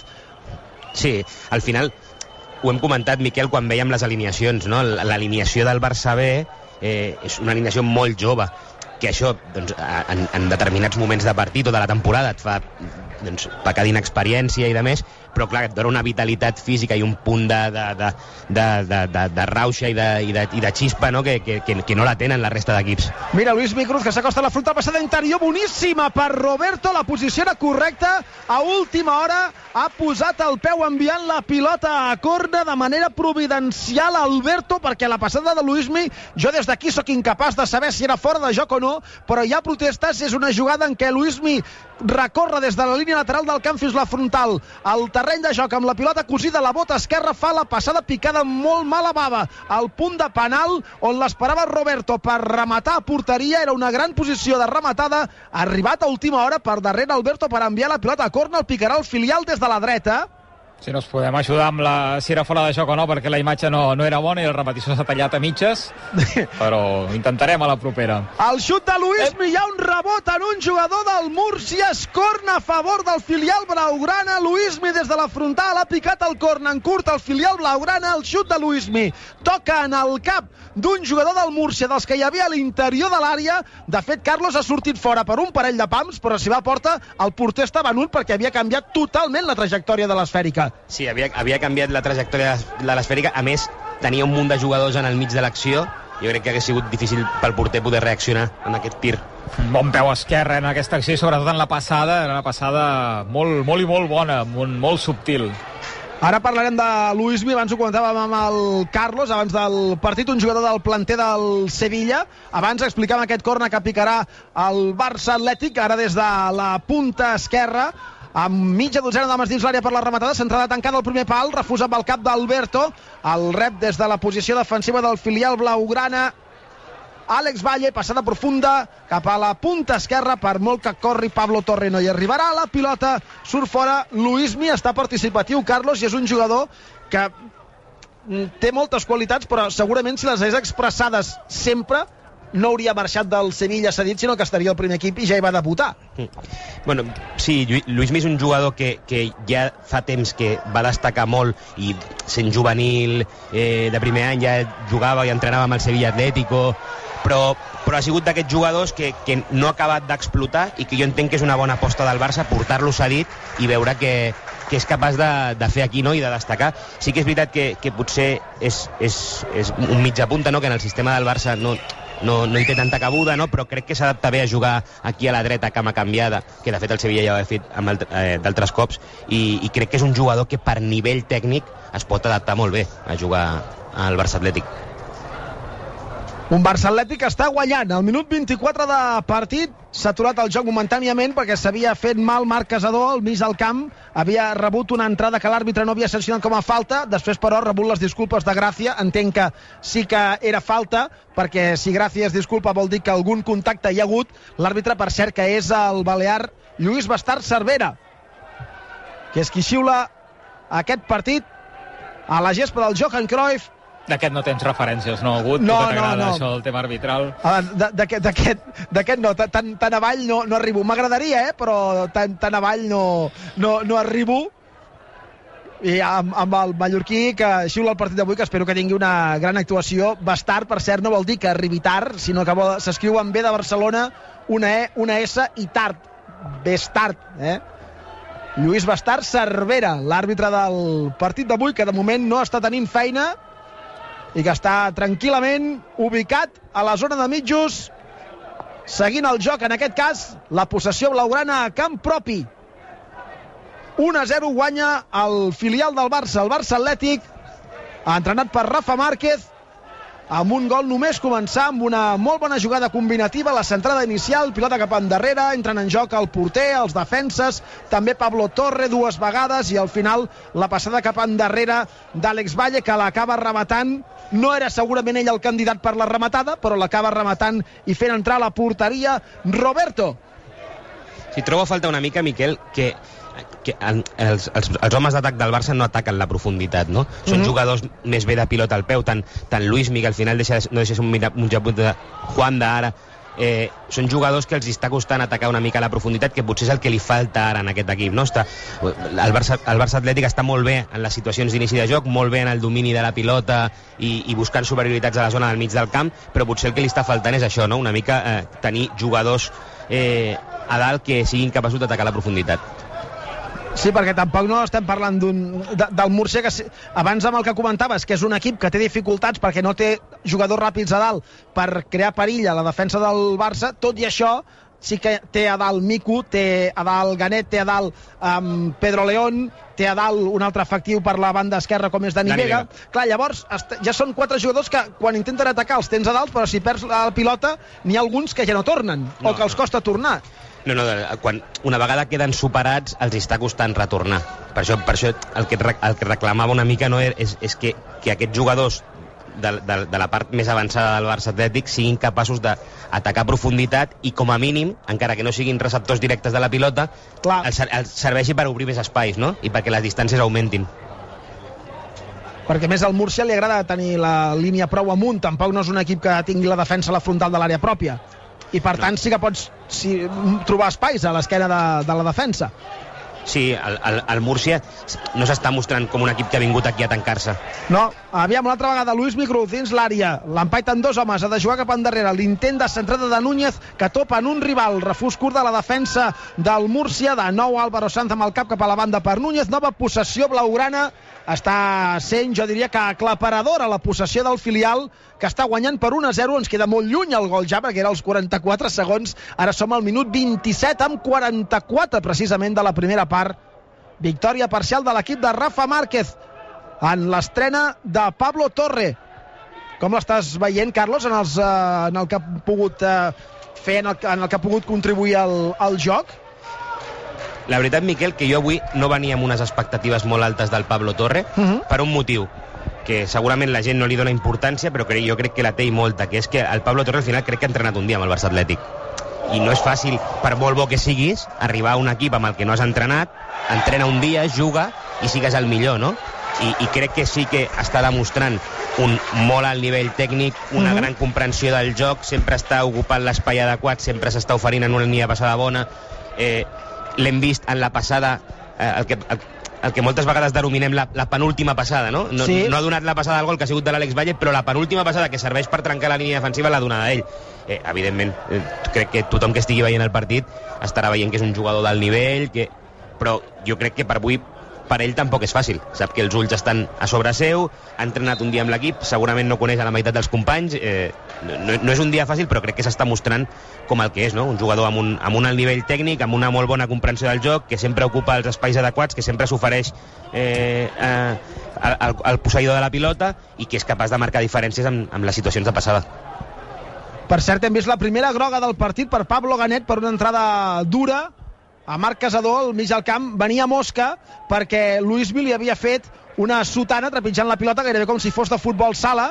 Sí, al final ho hem comentat, Miquel, quan veiem les alineacions, no? L'alineació del Barça B eh, és una alineació molt jove, que això, doncs, en, en determinats moments de partit o de la temporada et fa doncs, pecar d'inexperiència i de més, però clar, et dona una vitalitat física i un punt de, de, de, de, de, de, de rauxa i de, i de, i de xispa, no? Que, que, que no la tenen la resta d'equips. Mira, Luis Micruz, que s'acosta a la frontal, passada interior, boníssima per Roberto, la posició era correcta, a última hora ha posat el peu enviant la pilota a corna de manera providencial a Alberto, perquè la passada de Luismi, jo des d'aquí sóc incapaç de saber si era fora de joc o no, però hi ha protestes, és una jugada en què Luismi recorre des de la línia lateral del camp fins la frontal, al terreny de joc amb la pilota cosida a la bota esquerra, fa la passada picada molt mala bava al punt de penal on l'esperava Roberto per rematar a porteria, era una gran posició de rematada, arribat a última hora per darrere Alberto per enviar la pilota a corna, el picarà el filial des de la dreta. Si no ens podem ajudar amb la... si era fora de joc o no, perquè la imatge no, no era bona i el repetició s'ha tallat a mitges, però intentarem a la propera. El xut de Luismi, hi ha un rebot en un jugador del Múrcia, es corna a favor del filial blaugrana, Luismi des de la frontal ha picat el corna en curt al filial blaugrana, el xut de Luismi toca en el cap d'un jugador del Múrcia, dels que hi havia a l'interior de l'àrea. De fet, Carlos ha sortit fora per un parell de pams, però si va a porta, el porter està venut perquè havia canviat totalment la trajectòria de l'esfèrica. Sí, havia, havia canviat la trajectòria de l'esfèrica. A més, tenia un munt de jugadors en el mig de l'acció. Jo crec que hauria sigut difícil pel porter poder reaccionar en aquest tir. Un bon peu esquerre en aquesta acció, sobretot en la passada. Era una passada molt, molt i molt bona, molt, molt subtil. Ara parlarem de Luismi, abans ho comentàvem amb el Carlos, abans del partit, un jugador del planter del Sevilla. Abans explicàvem aquest corna que picarà el Barça Atlètic, ara des de la punta esquerra, amb mitja dotzena d'homes dins l'àrea per la rematada, centrada tancada al primer pal, refusa amb el cap d'Alberto, el rep des de la posició defensiva del filial blaugrana, Àlex Valle, passada profunda cap a la punta esquerra, per molt que corri Pablo Torre no hi arribarà, la pilota surt fora. Luismi està participatiu, Carlos, i és un jugador que té moltes qualitats, però segurament si les hagués expressades sempre no hauria marxat del Sevilla cedit, sinó que estaria al primer equip i ja hi va debutar. Bueno, sí, Luismi és un jugador que, que ja fa temps que va destacar molt i sent juvenil, eh, de primer any ja jugava i entrenava amb el Sevilla Atlético, però, però ha sigut d'aquests jugadors que, que no ha acabat d'explotar i que jo entenc que és una bona aposta del Barça portar-lo cedit i veure que, que és capaç de, de fer aquí, no?, i de destacar. Sí que és veritat que, que potser és, és, és un mitja punta, no?, que en el sistema del Barça no, no, no hi té tanta cabuda, no?, però crec que s'adapta bé a jugar aquí a la dreta, cama canviada, que de fet el Sevilla ja ho ha fet amb eh, d'altres cops, i, i crec que és un jugador que per nivell tècnic es pot adaptar molt bé a jugar al Barça Atlètic. Un Barça Atlètic que està guanyant. Al minut vint-i-quatre de partit s'ha aturat el joc momentàniament perquè s'havia fet mal Marc Casador al mig del camp. Havia rebut una entrada que l'àrbitre no havia sancionat com a falta. Després, però, ha rebut les disculpes de Gràcia. Entenc que sí que era falta, perquè si Gràcia es disculpa vol dir que algun contacte hi ha hagut. L'àrbitre, per cert, que és el balear Lluís Bastard Cervera, que és qui xiula aquest partit a la gespa del Johan Cruyff. D'aquest no tens referències, no, Gut? No, tu que t'agrada no, no. això del tema arbitral? D'aquest no, tan, tan avall no, no arribo. M'agradaria, eh, però tan, tan avall no, no, no arribo. I amb, amb el mallorquí que xiula el partit d'avui, que espero que tingui una gran actuació. Bastard, per cert, no vol dir que arribi tard, sinó que s'escriu amb B de Barcelona, una E, una S i tard. Bestard, eh? Lluís Bastard Cervera, l'àrbitre del partit d'avui, que de moment no està tenint feina i que està tranquil·lament ubicat a la zona de mitjos, seguint el joc, en aquest cas, la possessió blaugrana a camp propi. un a zero guanya el filial del Barça, el Barça Atlètic, entrenat per Rafa Márquez, amb un gol només començar, amb una molt bona jugada combinativa, la centrada inicial, pilota cap endarrere, entren en joc el porter, els defenses, també Pablo Torre dues vegades, i al final la passada cap endarrere d'Àlex Valle, que l'acaba rematant. No era segurament ell el candidat per la rematada, però l'acaba rematant i fent entrar a la porteria Roberto. Si trobo a falta una mica, Miquel, que que els, els, els homes d'atac del Barça no ataquen la profunditat, no? Són mm-hmm. jugadors més bé de pilota al peu, tant, tant Luismi, que al final deixa, no deixa un, un japut de Juan d'ara, eh, són jugadors que els està costant atacar una mica la profunditat, que potser és el que li falta ara en aquest equip, no? Està, el, Barça, el Barça Atlètic està molt bé en les situacions d'inici de joc, molt bé en el domini de la pilota i, i buscant superioritats a la zona del mig del camp, però potser el que li està faltant és això, no? Una mica eh, tenir jugadors eh, a dalt que siguin capaços d'atacar la profunditat. Sí, perquè tampoc no estem parlant d'un, de, del Múrcia, que abans amb el que comentaves, que és un equip que té dificultats perquè no té jugadors ràpids a dalt per crear perill a la defensa del Barça. Tot i això, sí que té a dalt Miku, té a dalt Ganet, té a dalt um, Pedro León, té a dalt un altre efectiu per la banda esquerra com és Dani, Dani Vega. Vega. Clar, llavors ja són quatre jugadors que quan intenten atacar els tens a dalt, però si perds la pilota n'hi ha alguns que ja no tornen, no, o que els costa tornar. No, no, quan una vegada queden superats els està costant retornar. Per això, per això el, que, el que reclamava una mica no és, és que, que aquests jugadors de, de, de la part més avançada del Barça Atlètic siguin capaços d'atacar profunditat i com a mínim, encara que no siguin receptors directes de la pilota, els, els serveixi per obrir més espais, no? I perquè les distàncies augmentin. Perquè més al Múrcia li agrada tenir la línia prou amunt, tampoc no és un equip que tingui la defensa a la frontal de l'àrea pròpia. I per tant sí que pots sí, trobar espais a l'esquena de, de la defensa. Sí, el, el, el Múrcia no s'està mostrant com un equip que ha vingut aquí a tancar-se. No, aviam, una altra vegada Luis Micruz dins l'àrea, l'empaiten dos homes, ha de jugar cap endarrere, l'intent de centrada de Núñez que topa en un rival, refús curt de la defensa del Múrcia, de nou Álvaro Sanz amb el cap cap a la banda per Núñez, nova possessió blaugrana, està sent, jo diria que aclaparadora la possessió del filial, que està guanyant per un a zero, ens queda molt lluny el gol ja, perquè era als quaranta-quatre segons, ara som al minut vint-i-set amb quaranta-quatre precisament de la primera part. Victòria parcial de l'equip de Rafa Márquez en l'estrena de Pablo Torre. Com l'estàs veient, Carlos, en, els, uh, en el que ha pogut uh, fer, en el, en el que ha pogut contribuir al, al joc? La veritat, Miquel, que jo avui no venia amb unes expectatives molt altes del Pablo Torre, uh-huh. per un motiu que segurament la gent no li dona importància, però crec, jo crec que la té i molta, que és que el Pablo Torre al final crec que ha entrenat un dia amb el Barça Atlètic. I no és fàcil, per molt bo que siguis, arribar a un equip amb el que no has entrenat, entrena un dia, juga i sigues el millor, no? I, i crec que sí que està demostrant un molt alt nivell tècnic, una uh-huh. gran comprensió del joc, sempre està ocupant l'espai adequat, sempre s'està oferint en una línia de passada bona. Eh, l'hem vist en la passada, eh, el que... El, el que moltes vegades denominem la, la penúltima passada, no? No, sí. no ha donat la passada al gol, que ha sigut de l'Àlex Valle, però la penúltima passada que serveix per trencar la línia defensiva l'ha donada ell. Eh, evidentment, eh, crec que tothom que estigui veient el partit estarà veient que és un jugador d'alt nivell, que... però jo crec que per avui per ell tampoc és fàcil. Sap que els ulls estan a sobre seu, ha entrenat un dia amb l'equip, segurament no coneix a la meitat dels companys, eh, no, no és un dia fàcil, però crec que s'està mostrant com el que és, no? Un jugador amb un, amb un alt nivell tècnic, amb una molt bona comprensió del joc, que sempre ocupa els espais adequats, que sempre s'ofereix eh, eh, al, al posseïdor de la pilota i que és capaç de marcar diferències amb, amb les situacions de passada. Per cert, hem vist la primera groga del partit per Pablo Ganet per una entrada dura a Marc Casador, al mig del camp. Venia mosca perquè Luismi li havia fet una sotana trepitjant la pilota gairebé com si fos de futbol sala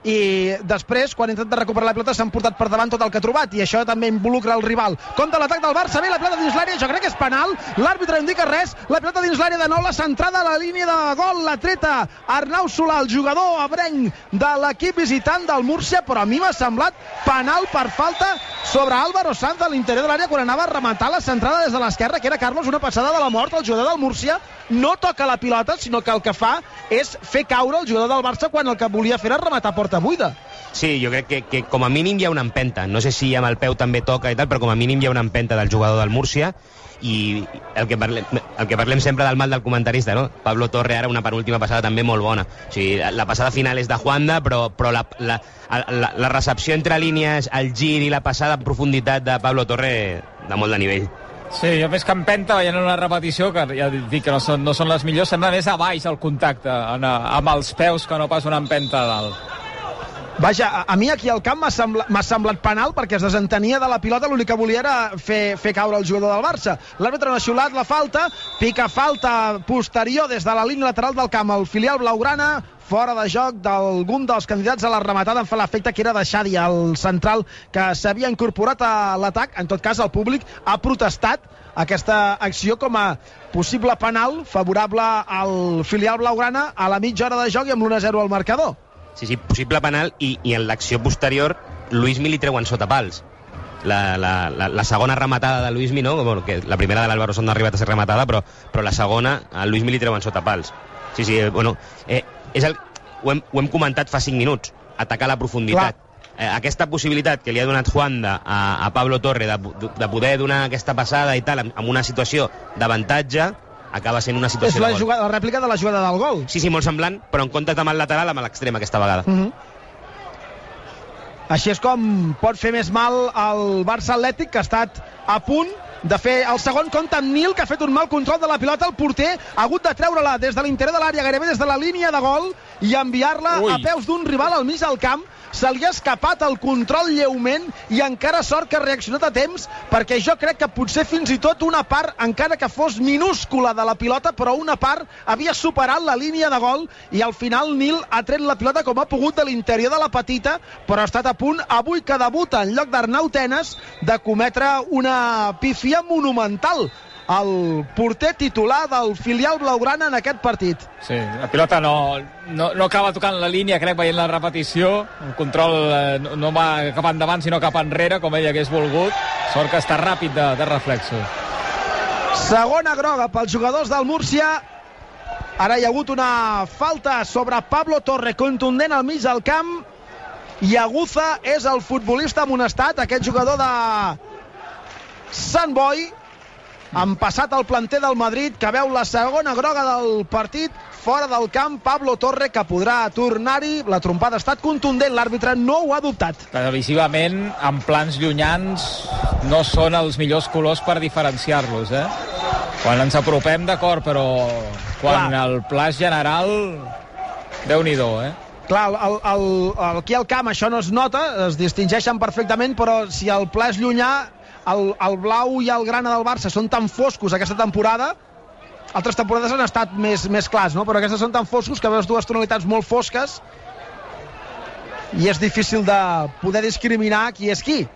i després, quan intenta recuperar la pilota, s'han portat per davant tot el que ha trobat, i això també involucra el rival. Compte l'atac del Barça, ve la pilota dins l'àrea, jo crec que és penal, l'àrbitre no indica res, la pilota dins l'àrea de nou, la centrada a la línia de gol, la treta Arnau Solà, el jugador abrenc de l'equip visitant del Múrcia, però a mi m'ha semblat penal per falta sobre Álvaro Sanz a l'interior de l'àrea quan anava a rematar la centrada des de l'esquerra, que era Carlos, una passada de la mort. El jugador del Múrcia no toca la pilota, sinó que el que fa és fer caure el jugador del Barça quan el que volia fer era rematar a porta buida. Sí, jo crec que, que com a mínim hi ha una empenta. No sé si amb el peu també toca i tal, però com a mínim hi ha una empenta del jugador del Múrcia. I el que, parlem, el que parlem sempre del mal del comentarista, no? Pablo Torre ara una penúltima passada també molt bona. O sigui, la passada final és de Juanda, però, però la, la, la, la recepció entre línies, el gir i la passada en profunditat de Pablo Torre de molt de nivell. Sí, jo més que empenta, veient una repetició, que ja dic que no són, no són les millors, sembla més a baix el contacte, en, amb els peus, que no pas una empenta a dalt. Vaja, a, a mi aquí al camp m'ha sembla, semblat penal perquè es desentenia de la pilota, l'únic que volia era fer, fer caure el jugador del Barça. L'àrbitre no ha xiulat la falta, pica falta posterior des de la línia lateral del camp, el filial blaugrana, fora de joc d'algun dels candidats a la rematada. Em fa l'efecte que era de Xadi, el central que s'havia incorporat a l'atac. En tot cas, el públic ha protestat aquesta acció com a possible penal favorable al filial blaugrana a la mitja hora de joc i amb l'u a zero al marcador. Sí, sí, possible penal, i, i en l'acció posterior Luismi li treuen sota pals. La, la, la, la segona rematada de Luismi, no? Bueno, que la primera de l'Álvaro Sonda ha arribat a ser rematada, però, però la segona a Luismi li treuen sota pals. Sí, sí, bueno, eh, és el, ho, hem, ho hem comentat fa cinc minuts, atacar la profunditat. Eh, aquesta possibilitat que li ha donat Juanda a, a Pablo Torre de, de poder donar aquesta passada i tal, en, en una situació d'avantatge, acaba sent una situació és la, de gol. Jugada, la rèplica de la jugada del gol. Sí, sí, molt semblant, però en comptes amb el lateral, amb l'extrem aquesta vegada. Mm-hmm. Així és com pot fer més mal el Barça Atlètic, que ha estat a punt de fer el segon. Compte amb Nil, que ha fet un mal control de la pilota. El porter ha hagut de treure-la des de l'interior de l'àrea, gairebé des de la línia de gol, i enviar-la a peus d'un rival al mig del camp. Se li ha escapat el control lleument i encara sort que ha reaccionat a temps, perquè jo crec que potser fins i tot una part, encara que fos minúscula de la pilota, però una part havia superat la línia de gol i al final Nil ha tret la pilota com ha pogut de l'interior de la petita, però ha estat a punt, avui que debuta en lloc d'Arnau Tenas, de cometre una pífia monumental. El porter titular del filial blaugrana en aquest partit. Sí, la pilota no, no, no acaba tocant la línia, crec, veient la repetició. El control eh, no, no va cap endavant, sinó cap enrere, com ell hagués volgut. Sort que està ràpid de, de reflexo. Segona groga pels jugadors del Múrcia. Ara hi ha hagut una falta sobre Pablo Torre, contundent al mig del camp. I Aguza és el futbolista amonestat, aquest jugador de Sant Boi, han passat el planter del Madrid, que veu la segona groga del partit fora del camp. Pablo Torre, que podrà tornar-hi. La trompada ha estat contundent, l'àrbitre no ho ha dubtat. Televisivament, en plans llunyans, no són els millors colors per diferenciar-los, eh? Quan ens apropem, d'acord, però quan Clar. el pla general, Déu-n'hi-do, eh? Clar, el, el, el, aquí al camp això no es nota, es distingeixen perfectament, però si el pla és llunyà, El, el blau i el grana del Barça són tan foscos aquesta temporada. Altres temporades han estat més, més clars, no? Però aquestes són tan foscos que veus dues tonalitats molt fosques i és difícil de poder discriminar qui és qui.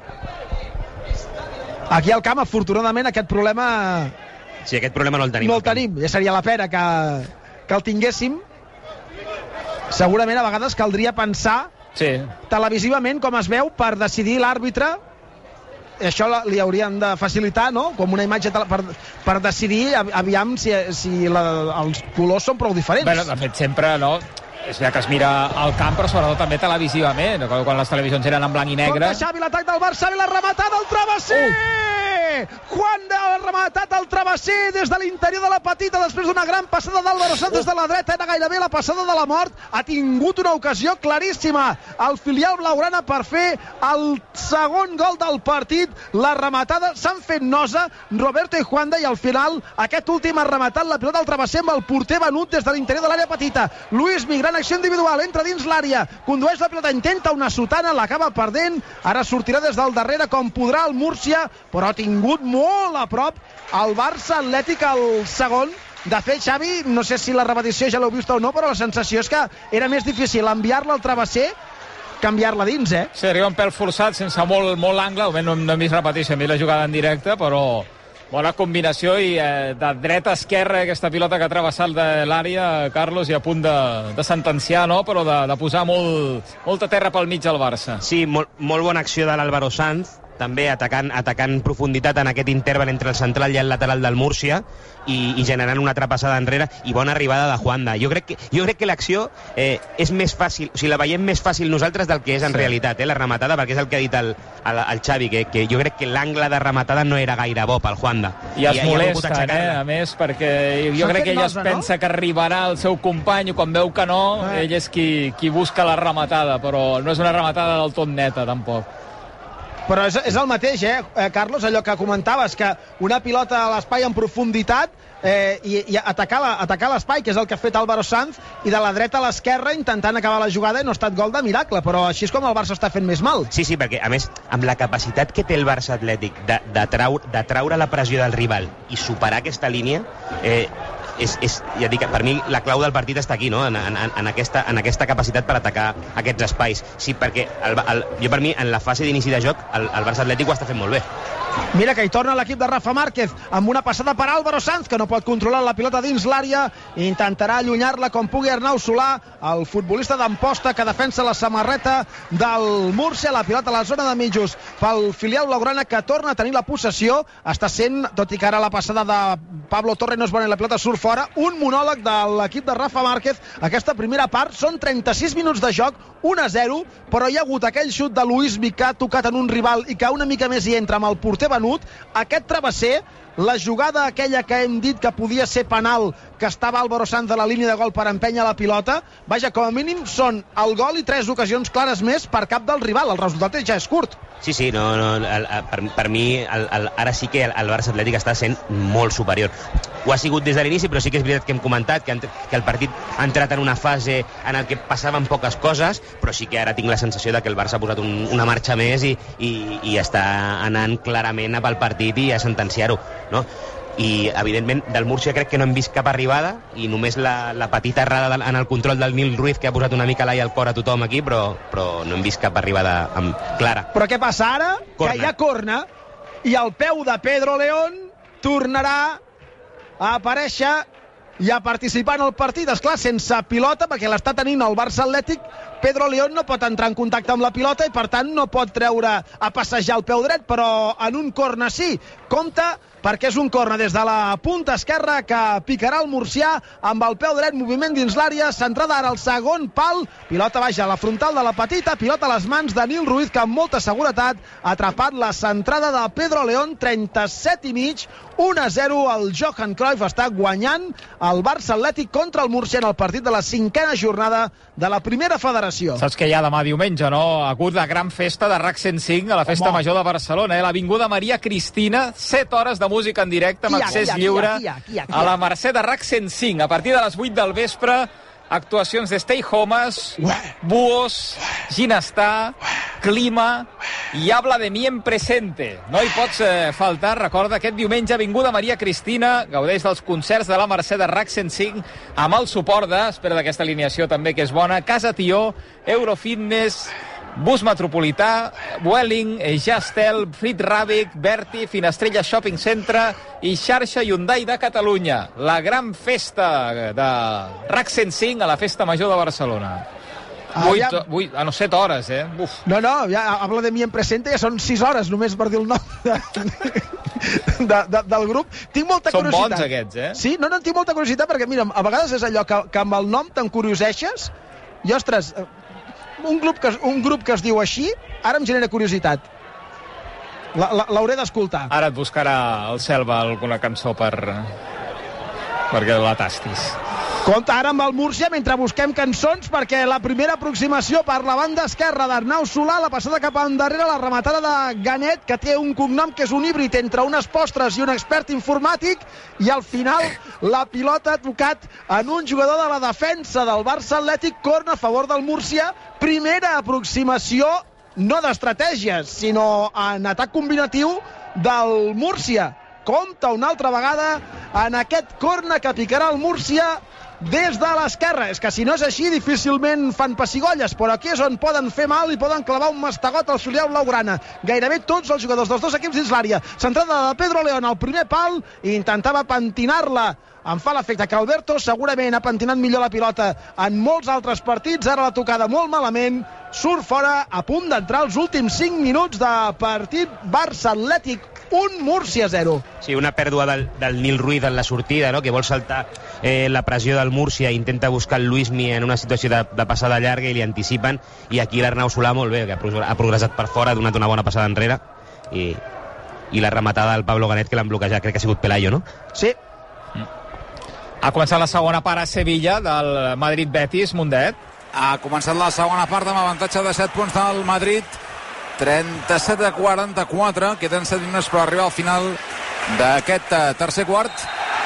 Aquí al camp, afortunadament, aquest problema... Sí, aquest problema no el tenim. No el tenim, ja seria la pena que, que el tinguéssim. Segurament a vegades caldria pensar sí. televisivament com es veu per decidir l'àrbitre. Això li haurien de facilitar, no? Com una imatge per, per decidir aviam si, si la, els colors són prou diferents. Bé, de fet, sempre, no? És veritat que es mira al camp, però sobretot també televisivament, quan les televisions eren en blanc i negre. Compte Xavi, l'atac del Barça, i la rematada al travesser! Uh. Juan ha rematat el travesser des de l'interior de la petita, després d'una gran passada d'Álvaro Sanz des de la dreta, era gairebé la passada de la mort. Ha tingut una ocasió claríssima el filial blaugrana per fer el segon gol del partit. La rematada s'han fet nosa Roberto i Juanda, i al final aquest últim ha rematat la pilota al travesser amb el porter venut des de l'interior de l'àrea petita. Luismi, gran acció individual, entra dins l'àrea, condueix la pilota, intenta una sotana, l'acaba perdent, ara sortirà des del darrere com podrà el Múrcia, però ha tingut molt a prop el Barça Atlètic al segon, De fet, Xavi, no sé si la repetició ja l'heu vist o no, però la sensació és que era més difícil enviar-la al travesser que enviar-la dins, eh? Sí, arriba un pèl forçat, sense molt, molt angle. No, no hem vist repetició, a mi la jugada en directe, però bona combinació i eh, de dreta a esquerra aquesta pilota que ha travessat de l'àrea, Carlos, i a punt de, de sentenciar, no? Però de, de posar molt, molta terra pel mig al Barça. Sí, molt, molt bona acció de l'Álvaro Sanz, també atacant, atacant profunditat en aquest interval entre el central i el lateral del Múrcia i, i generant una trapassada enrere i bona arribada de Juanda. Jo crec que, jo crec que l'acció eh, és més fàcil, o sigui, la veiem més fàcil nosaltres del que és en sí. realitat, eh, la rematada, perquè és el que ha dit el, el, el Xavi, que, que jo crec que l'angle de rematada no era gaire bo pel Juanda. I es I, molesten, i eh, a més, perquè jo crec que ell es pensa no? que arribarà el seu company i quan veu que no, ah. ell és qui, qui busca la rematada, però no és una rematada del tot neta, tampoc. Però és, és el mateix, eh, Carlos, allò que comentaves, que una pilota a l'espai en profunditat eh, i, i atacar l'espai, que és el que ha fet Álvaro Sanz, i de la dreta a l'esquerra intentant acabar la jugada, i no ha estat gol de miracle, però així és com el Barça està fent més mal. Sí, sí, perquè, a més, amb la capacitat que té el Barça Atlètic de, de, traure, de traure la pressió del rival i superar aquesta línia, eh, és, és, ja dic, per mi la clau del partit està aquí, no? en, en, en, aquesta, en aquesta capacitat per atacar aquests espais. Sí, perquè el, el, jo per mi en la fase d'inici de joc el, el Barça Atlètic ho està fent molt bé. Mira que hi torna l'equip de Rafa Márquez amb una passada per Álvaro Sanz, que no pot controlar la pilota dins l'àrea, intentarà allunyar-la com pugui Arnau Solà, el futbolista d'Amposta que defensa la samarreta del Múrcia, la pilota a la zona de mitjos pel filial blaugrana, que torna a tenir la possessió. Està sent, tot i que ara la passada de Pablo Torre no és bona i la pilota surt fora, un monòleg de l'equip de Rafa Márquez. Aquesta primera part són trenta-sis minuts de joc, un a zero, però hi ha hagut aquell xut de Luis Micà tocat en un rival i que una mica més hi entra amb el porter venut, aquest travesser, la jugada aquella que hem dit que podia ser penal, que estava Álvaro Sanz a la línia de gol per empènyer la pilota, vaja, com a mínim són el gol i tres ocasions clares més per cap del rival. El resultat ja és curt. Sí, sí, no, no, el, el, per, per mi el, el, ara sí que el, el Barça Atlètic està sent molt superior. Ho ha sigut des de l'inici, però sí que és veritat que hem comentat que, que el partit ha entrat en una fase en el que passaven poques coses, però sí que ara tinc la sensació de que el Barça ha posat un, una marxa més i, i, i està anant clarament a pel partit i a sentenciar-ho, no? I evidentment del Múrcia crec que no hem vist cap arribada i només la, la petita errada en el control del Nil Ruiz, que ha posat una mica l'ai al cor a tothom aquí, però, però no hem vist cap arribada amb clara. Però què passa ara? Corna. Que hi ha corna i el peu de Pedro León tornarà a aparèixer i a participar en el partit, esclar, sense pilota, perquè l'està tenint el Barça Atlètic. Pedro León no pot entrar en contacte amb la pilota i per tant no pot treure a passejar el peu dret, però en un corna sí. Compte, perquè és un corna des de la punta esquerra que picarà el murcià amb el peu dret, moviment dins l'àrea, centrada ara al segon pal, pilota baixa a la frontal de la petita, pilota a les mans de Nil Ruiz, que amb molta seguretat ha atrapat la centrada de Pedro León, trenta-set i mig, un a zero, el Johan Cruyff està guanyant el Barça Atlètic contra el Múrcia en el partit de la cinquena jornada de la primera federació. Saps que hi ha demà diumenge, no? Ha hagut la gran festa de R A C cent cinc a la Festa Home. Major de Barcelona, eh? L'Avinguda Maria Cristina, set hores de música en directe amb accés lliure a la Mercè de R A C cent cinc. A partir de les vuit del vespre, actuacions de Stay Homes, Buos, Ginestar, Clima i Habla de mi en presente. No hi pots eh, faltar, recorda, aquest diumenge Avinguda Maria Cristina, gaudeix dels concerts de la Mercè de R A C cent cinc amb el suport de, espera d'aquesta alineació també que és bona, Casa Tió, Eurofitness, Bus Metropolità, Vueling, Jastel, Frit Ràbic, Berti, Finestrella Shopping Centre i Xarxa Hyundai de Catalunya. La gran festa de R A C cent cinc a la Festa Major de Barcelona. vuit, vuit, ah, no, set hores, eh? Uf. No, no, ja habla de mi en presente, ja són sis hores només per dir el nom de, de, de, del grup. Tinc molta són curiositat. Són bons aquests, eh? Sí, no, no, tinc molta curiositat perquè, mira, a vegades és allò que, que amb el nom t'encurioseixes i, ostres, un grup, que, un grup que es diu així, ara em genera curiositat. L'hauré d'escoltar. Ara et buscarà el Selva alguna cançó per perquè la tastis. Compte ara amb el Múrcia mentre busquem cançons, perquè la primera aproximació per la banda esquerra d'Arnau Solà, la passada cap endarrere, la rematada de Ganet, que té un cognom que és un híbrid entre unes postres i un expert informàtic, i al final la pilota ha tocat en un jugador de la defensa del Barça Atlètic, corna a favor del Múrcia, primera aproximació no d'estratègies, sinó en atac combinatiu del Múrcia. Compte una altra vegada en aquest corna que picarà el Múrcia des de l'esquerra. És que si no és així difícilment fan pessigolles, però aquí és on poden fer mal i poden clavar un mastegot al filial blaugrana. Gairebé tots els jugadors dels dos equips dins l'àrea. Centrada de Pedro León al primer pal i intentava pentinar-la. Em fa l'efecte que Alberto segurament ha pentinat millor la pilota en molts altres partits. Ara la tocada molt malament, surt fora, a punt d'entrar els últims cinc minuts de partit. Barça Atlètic un, Múrcia zero. Sí, una pèrdua del, del Nil Ruiz en la sortida, no? Que vol saltar eh, la pressió del Múrcia, intenta buscar el Luismi en una situació de, de passada llarga i li anticipen, i aquí l'Arnau Solà molt bé, que ha progressat per fora, ha donat una bona passada enrere, i, i la rematada del Pablo Ganet, que l'han bloquejat, crec que ha sigut Pelayo, no? Sí. Ha començat la segona part a Sevilla del Madrid-Betis, Mundet. Ha començat la segona part amb avantatge de set punts del Madrid, trenta-set a quaranta-quatre, queden set minuts per arribar al final d'aquest uh, tercer quart,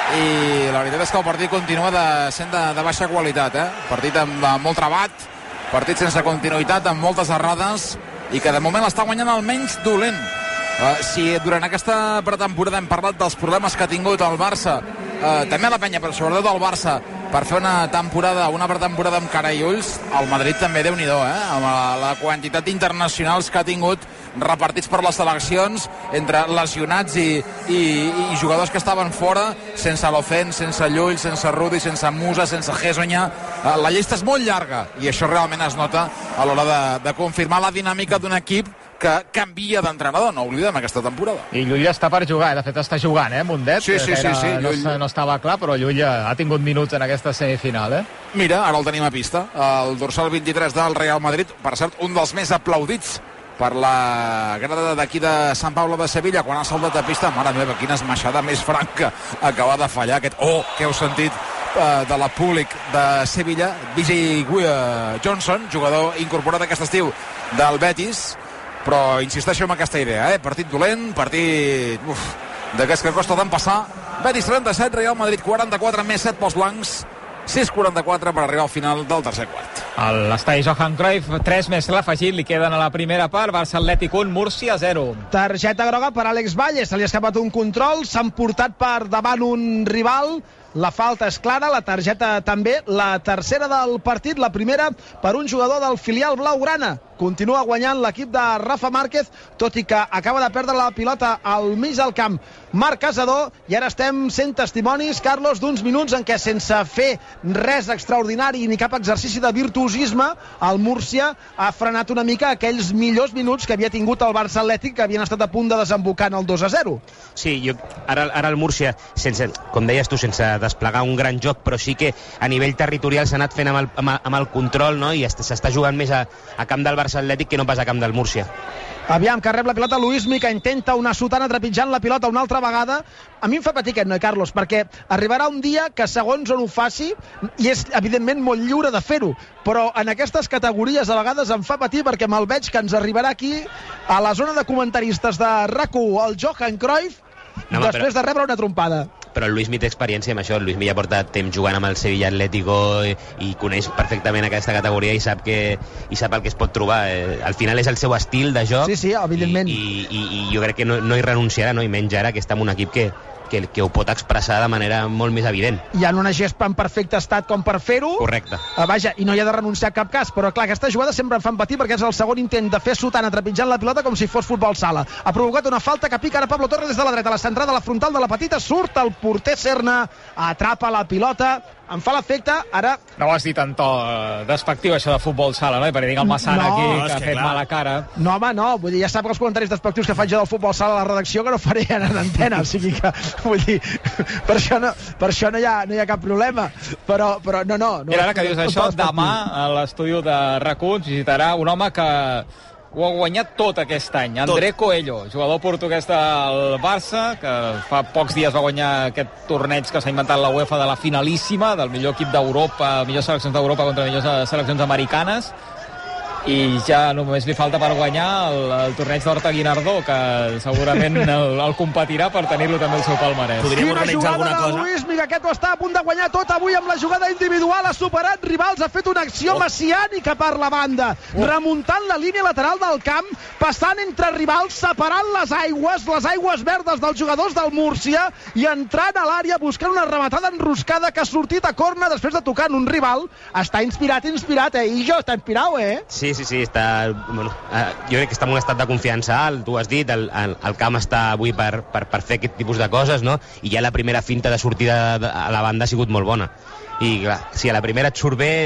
i la veritat és que el partit continua de, sent de, de baixa qualitat, eh? Partit amb, amb molt trebat, partit sense continuïtat, amb moltes errades, i que de moment està guanyant el menys dolent. Uh, si durant aquesta pretemporada hem parlat dels problemes que ha tingut el Barça, uh, també la penya, però sobretot el Barça, per fer una temporada, una pretemporada amb cara i ulls, el Madrid també déu-n'hi-do, eh? Amb la, la quantitat d'internacionals que ha tingut repartits per les seleccions, entre lesionats i, i, i jugadors que estaven fora, sense Locen, sense Llull, sense Rudi, sense Musa, sense Gessoña. Uh, la llista és molt llarga, i això realment es nota a l'hora de, de confirmar la dinàmica d'un equip que canvia d'entrenador, no oblidem, aquesta temporada. I Llull està per jugar, de fet està jugant, eh, Mundet? Sí, sí, sí, sí. No, no estava clar, però Llull ha tingut minuts en aquesta semifinal, eh? Mira, ara el tenim a pista, el dorsal vint-i-tres del Real Madrid, per cert, un dels més aplaudits per la grada d'aquí de Sant Pablo de Sevilla, quan ha saltat a pista. Mare meva, quina esmaixada més franca acaba de fallar aquest oh que heu sentit eh, de la públic de Sevilla. Vijay Johnson, jugador incorporat aquest estiu del Betis, però insisteixo en aquesta idea, eh? Partit dolent, partit uf, d'aquests que costa tant passar. Betis trenta-set, Real Madrid quaranta-quatre, més set pels blancs, sis quaranta-quatre per arribar al final del tercer quart. A l'estadi Johan Cruyff, tres més l'afegit, li queden a la primera part. Barça Atlètic un, Múrcia zero. Targeta groga per Àlex Valles, se li ha escapat un control, s'han portat per davant un rival. La falta és clara, la targeta també, la tercera del partit, la primera per un jugador del filial blaugrana. Continua guanyant l'equip de Rafa Márquez, tot i que acaba de perdre la pilota al mig del camp Marc Casador, i ara estem sent testimonis, Carlos, d'uns minuts en què, sense fer res extraordinari ni cap exercici de virtuosisme, el Múrcia ha frenat una mica aquells millors minuts que havia tingut el Barça Atlètic, que havien estat a punt de desembocar en el dos a zero. Sí, jo, ara, ara el Múrcia, sense, com deies tu, sense desplegar un gran joc, però sí que a nivell territorial s'ha anat fent amb el, amb, amb el control, no? I s'està jugant més a, a camp del Barça Atlètic que no pas a camp del Múrcia. Aviam, que rep la pilota Luismi, que intenta una sotana trepitjant la pilota una altra vegada. A mi em fa patir aquest noi, Carlos, perquè arribarà un dia que segons on ho faci, i és evidentment molt lliure de fer-ho, però en aquestes categories a vegades em fa patir, perquè me'l veig que ens arribarà aquí a la zona de comentaristes de RAC u, el Johan Cruyff, no, després però... de rebre una trompada. Però el Luismi té experiència amb això, el Luismi ja porta temps jugant amb el Sevilla Atlético i, i coneix perfectament aquesta categoria i sap, que, i sap el que es pot trobar. Eh, al final és el seu estil de joc. Sí, sí, evidentment. I, i, i jo crec que no, no hi renunciarà, no? I menys ara que està en un equip que, que, que ho pot expressar de manera molt més evident. Hi ha una gespa en perfecte estat com per fer-ho. Correcte. Uh, vaja, i no hi ha de renunciar a cap cas, però clar, aquesta jugada sempre em fan patir perquè és el segon intent de fer sotana trepitjant la pilota com si fos futbol sala. Ha provocat una falta que pica ara Pablo Torres des de la dreta, la centrada a la frontal de la petita, surt el porter Serna, atrapa la pilota, em fa l'efecte, ara... No ho has dit en to despectiu, això de futbol sala, no? Perquè tinc el Massana no, aquí, que, que ha fet clar. mala cara. No, home, no, vull dir, ja sap que els comentaris despectius que faig jo del futbol sala a la redacció que no faré en antena, o sigui que, vull dir, per això no, per això no, hi, ha, no hi ha cap problema, però, però no, no... no Mira, ara que dius no, això, demà a l'estudi de RAC u visitarà un home que ho ha guanyat tot aquest any, André Coelho, jugador portuguès del Barça, que fa pocs dies va guanyar aquest torneig que s'ha inventat la UEFA de la finalíssima, del millor equip d'Europa, millors seleccions d'Europa contra millors seleccions americanes, i ja només li falta per guanyar el, el torneig d'Horta Guinardó, que segurament el, el competirà per tenir-lo també al seu palmarès. Podríem organitzar alguna cosa. Luis Migaqueto està a punt de guanyar tot avui amb la jugada individual, ha superat rivals, ha fet una acció oh. messiànica per la banda, oh. remuntant la línia lateral del camp, passant entre rivals, separant les aigües, les aigües verdes dels jugadors del Múrcia, i entrant a l'àrea buscant una rematada enroscada que ha sortit a corna després de tocar en un rival. Està inspirat, inspirat, eh? I jo està inspirat, eh? Sí, sí, sí, està... Bueno, eh, jo crec que està en un estat de confiança alt, tu has dit, el, el, el camp està avui per, per, per fer aquest tipus de coses, no? I ja la primera finta de sortida a la banda ha sigut molt bona. I clar, si a la primera et surt bé,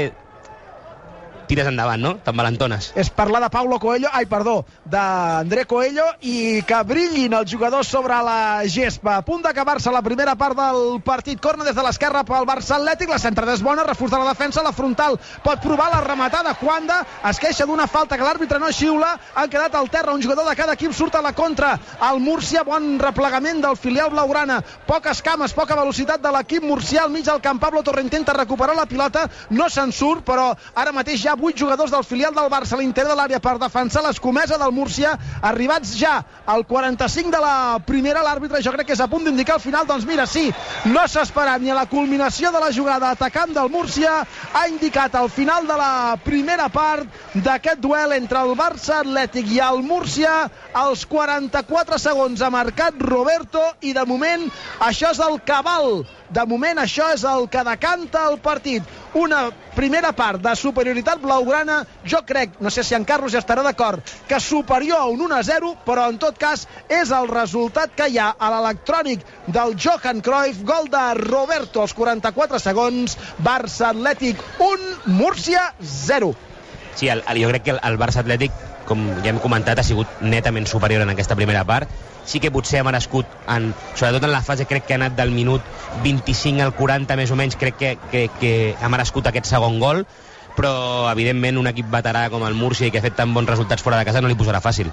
tires endavant, no? T'envalentones. És parlar de Paulo Coelho, ai, perdó, d'André Coelho, i que brillin els jugadors sobre la gespa. A punt d'acabar-se la primera part del partit. Corna des de l'esquerra pel Barça Atlètic, la centrada és bona, refús de la defensa, la frontal pot provar la rematada. Quanda es queixa d'una falta que l'àrbitre no xiula, han quedat al terra, un jugador de cada equip surt a la contra. El Múrcia, bon replegament del filial blaugrana, poques cames, poca velocitat de l'equip murcià al mig del camp. Pablo Torre intenta recuperar la pilota, no se'n surt, però ara mateix ja vuit jugadors del filial del Barça a l'interior de l'àrea per defensar l'escomesa del Múrcia, arribats ja al quaranta-cinc de la primera. L'àrbitre jo crec que és a punt d'indicar el final. Doncs mira, sí, no s'ha esperat ni a la culminació de la jugada atacant del Múrcia, ha indicat el final de la primera part d'aquest duel entre el Barça Atlètic i el Múrcia. Als quaranta-quatre segons ha marcat Roberto, i de moment això és el cabal. De moment això és el que decanta el partit. Una primera part de superioritat blaugrana, jo crec, no sé si en Carlos ja estarà d'acord, que superior a un un a zero, però en tot cas és el resultat que hi ha a l'electrònic del Johan Cruyff. Gol de Roberto als quaranta-quatre segons. Barça Atlètic un, Múrcia zero. Sí, el, el, jo crec que el, el Barça Atlètic, com ja hem comentat, ha sigut netament superior en aquesta primera part. Sí que potser ha merescut, en, sobretot en la fase, crec que ha anat del minut vint-i-cinc al quaranta més o menys, crec que, que, que ha merescut aquest segon gol, però evidentment un equip veterà com el Múrcia i que ha fet tan bons resultats fora de casa no li posarà fàcil.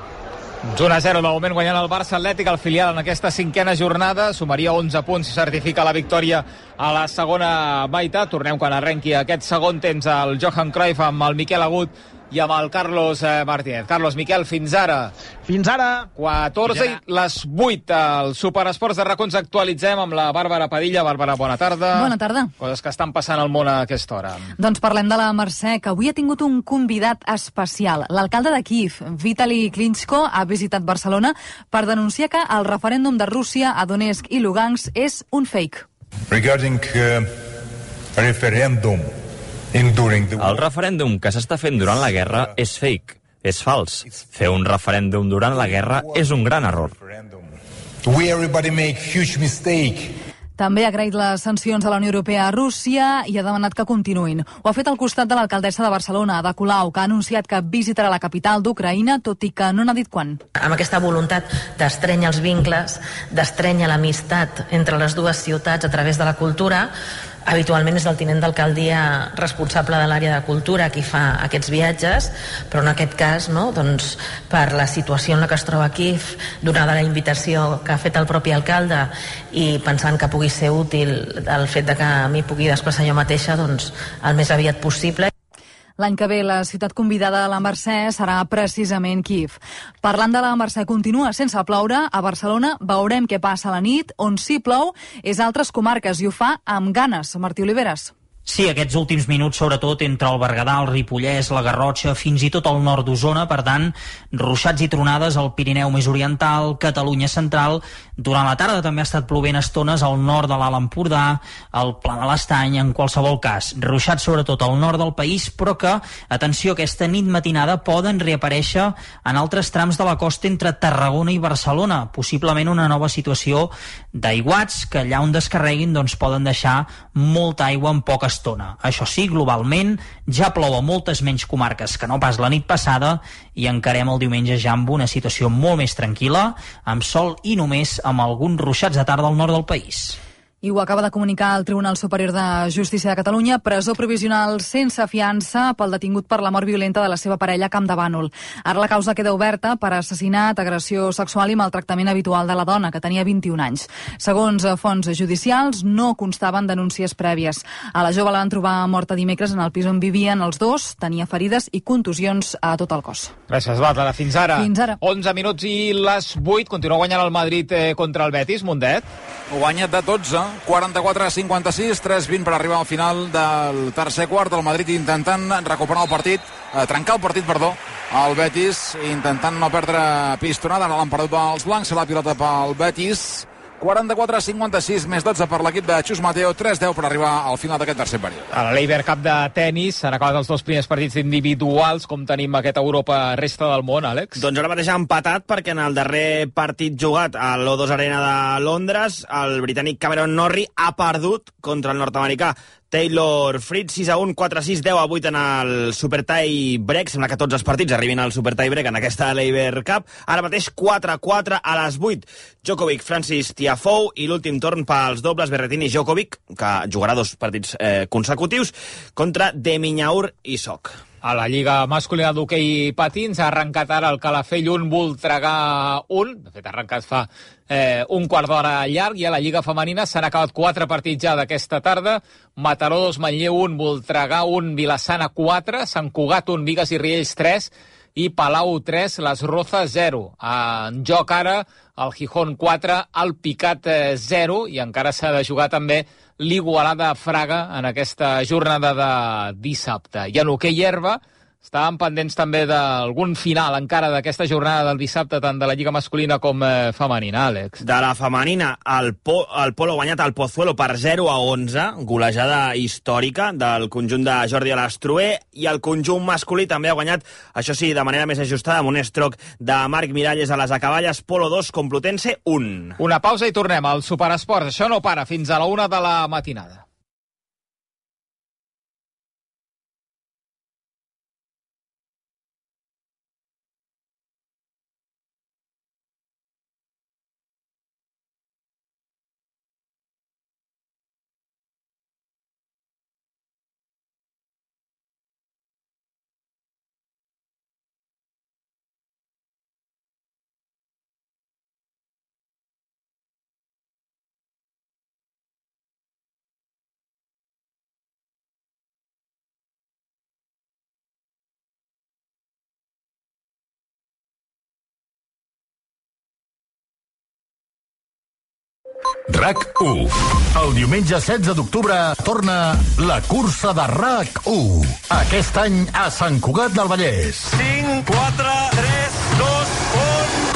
un a zero de moment guanyant el Barça Atlètic, el filial en aquesta cinquena jornada, sumaria onze punts i certifica la victòria a la segona meitat. Tornem quan arrenqui aquest segon temps al Johan Cruyff amb el Miquel Agut i amb el Carlos eh, Martínez. Carlos, Miquel, fins ara. Fins ara. catorze i les vuit. Al Superesports de Racons actualitzem amb la Bàrbara Padilla. Bàrbara, bona tarda. Bona tarda. Coses que estan passant al món a aquesta hora. Doncs parlem de la Mercè, que avui ha tingut un convidat especial. L'alcalde de Kíev, Vitali Klitschko, ha visitat Barcelona per denunciar que el referèndum de Rússia a Donetsk i Lugansk és un fake. Regarding uh, referendum El referèndum que s'està fent durant la guerra és fake, és fals. Fer un referèndum durant la guerra és un gran error. També ha agraït les sancions de la Unió Europea a Rússia i ha demanat que continuïn. Ho ha fet al costat de l'alcaldessa de Barcelona, Ada Colau, que ha anunciat que visitarà la capital d'Ucraïna, tot i que no n'ha dit quan. Amb aquesta voluntat d'estrènyer els vincles, d'estrènyer l'amistat entre les dues ciutats a través de la cultura, habitualment és el tinent d'alcaldia responsable de l'àrea de cultura qui fa aquests viatges, però en aquest cas, no, doncs, per la situació en la que es troba Kíev, donada la invitació que ha fet el propi alcalde i pensant que pugui ser útil el fet de que m'hi pugui desplaçar jo mateixa, doncs, el més aviat possible. L'any que ve la ciutat convidada a la Mercè serà precisament Kíev. Parlant de la Mercè, continua sense ploure. A Barcelona veurem què passa a la nit. On sí plou és a altres comarques i ho fa amb ganes. Martí Oliveres. Sí, aquests últims minuts, sobretot entre el Berguedà, el Ripollès, la Garrotxa, fins i tot el nord d'Osona, per tant, ruixats i tronades al Pirineu més oriental, Catalunya central. Durant la tarda també ha estat plovent estones al nord de l'Alt Empordà, al Pla de l'Estany, en qualsevol cas. Ruixats sobretot al nord del país, però que, atenció, aquesta nit matinada poden reaparèixer en altres trams de la costa entre Tarragona i Barcelona, possiblement una nova situació d'aiguats que allà on descarreguin doncs, poden deixar molta aigua en poca estona. Això sí, globalment ja plou a moltes menys comarques que no pas la nit passada i encarem el diumenge ja amb una situació molt més tranquil·la, amb sol i només amb alguns ruixats de tarda al nord del país. I ho acaba de comunicar el Tribunal Superior de Justícia de Catalunya. Presó provisional sense fiança pel detingut per la mort violenta de la seva parella a Campdevànol. Ara la causa queda oberta per assassinat, agressió sexual i maltractament habitual de la dona, que tenia vint-i-un anys. Segons fonts judicials, no constaven denúncies prèvies. A la jove la van trobar morta dimecres en el pis on vivien els dos. Tenia ferides i contusions a tot el cos. Gràcies, Bàrbara. Fins ara. Fins ara. onze minuts i les vuit. Continua guanyant el Madrid eh, contra el Betis. Mundet. Guanyat de dotze, quaranta-quatre a cinquanta-sis, tres vint per arribar al final del tercer quart. El Madrid intentant recuperar el partit, eh, trencar el partit, perdó, el Betis, intentant no perdre pistonada. Ara l'han perdut els blancs, se la pilota pel Betis. quaranta-quatre a cinquanta-sis, més dotze per l'equip de Xus Mateo, tres deu per arribar al final d'aquest tercer període. A la Leiber Cup de tennis s'han acabat els dos primers partits individuals. Com tenim aquesta Europa resta del món, Àlex? Doncs ara mateix ha empatat, perquè en el darrer partit jugat a l'O dos Arena de Londres, el britànic Cameron Norrie ha perdut contra el nord-americà Taylor Fritz, sis a un, quatre a sis, deu a vuit en el Super Tie Break. Sembla que tots els partits arribin al Super Tie Break en aquesta Leiber Cup. Ara mateix quatre a quatre a les vuit. Djokovic, Francis Tiafoe, i l'últim torn pels dobles Berrettini-Djokovic, que jugarà dos partits eh, consecutius, contra Deminaur i Soc. A la Lliga masculina d'hoquei patins ha arrencat ara el Calafell un, Voltregà un. De fet, ha arrencat fa eh, un quart d'hora llarg, i a la Lliga femenina s'han acabat quatre partits ja d'aquesta tarda. Mataró dos, Manlleu un, Voltregà un, Vilassana quatre, Sant Cugat un, Bigues i Riells tres, i Palau tres, Les Rozas zero. En joc ara el Gijón quatre, el Picat zero, i encara s'ha de jugar també l'Igualada Fraga en aquesta jornada de dissabte. I en hoquei herba estàvem pendents també d'algun final encara d'aquesta jornada del dissabte, tant de la Lliga masculina com eh, femenina, Àlex. De la femenina, el, po, el Polo ha guanyat el Pozuelo per zero a onze, golejada històrica del conjunt de Jordi Alastrué, i el conjunt masculí també ha guanyat, això sí, de manera més ajustada, amb un estroc de Marc Miralles a les acaballes. Polo dos, Complutense un. Una pausa i tornem al Superesports. Això no para fins a la una de la matinada. RAC u. El diumenge setze d'octubre torna la cursa de RAC u. Aquest any a Sant Cugat del Vallès. cinc, quatre, tres, dos, un...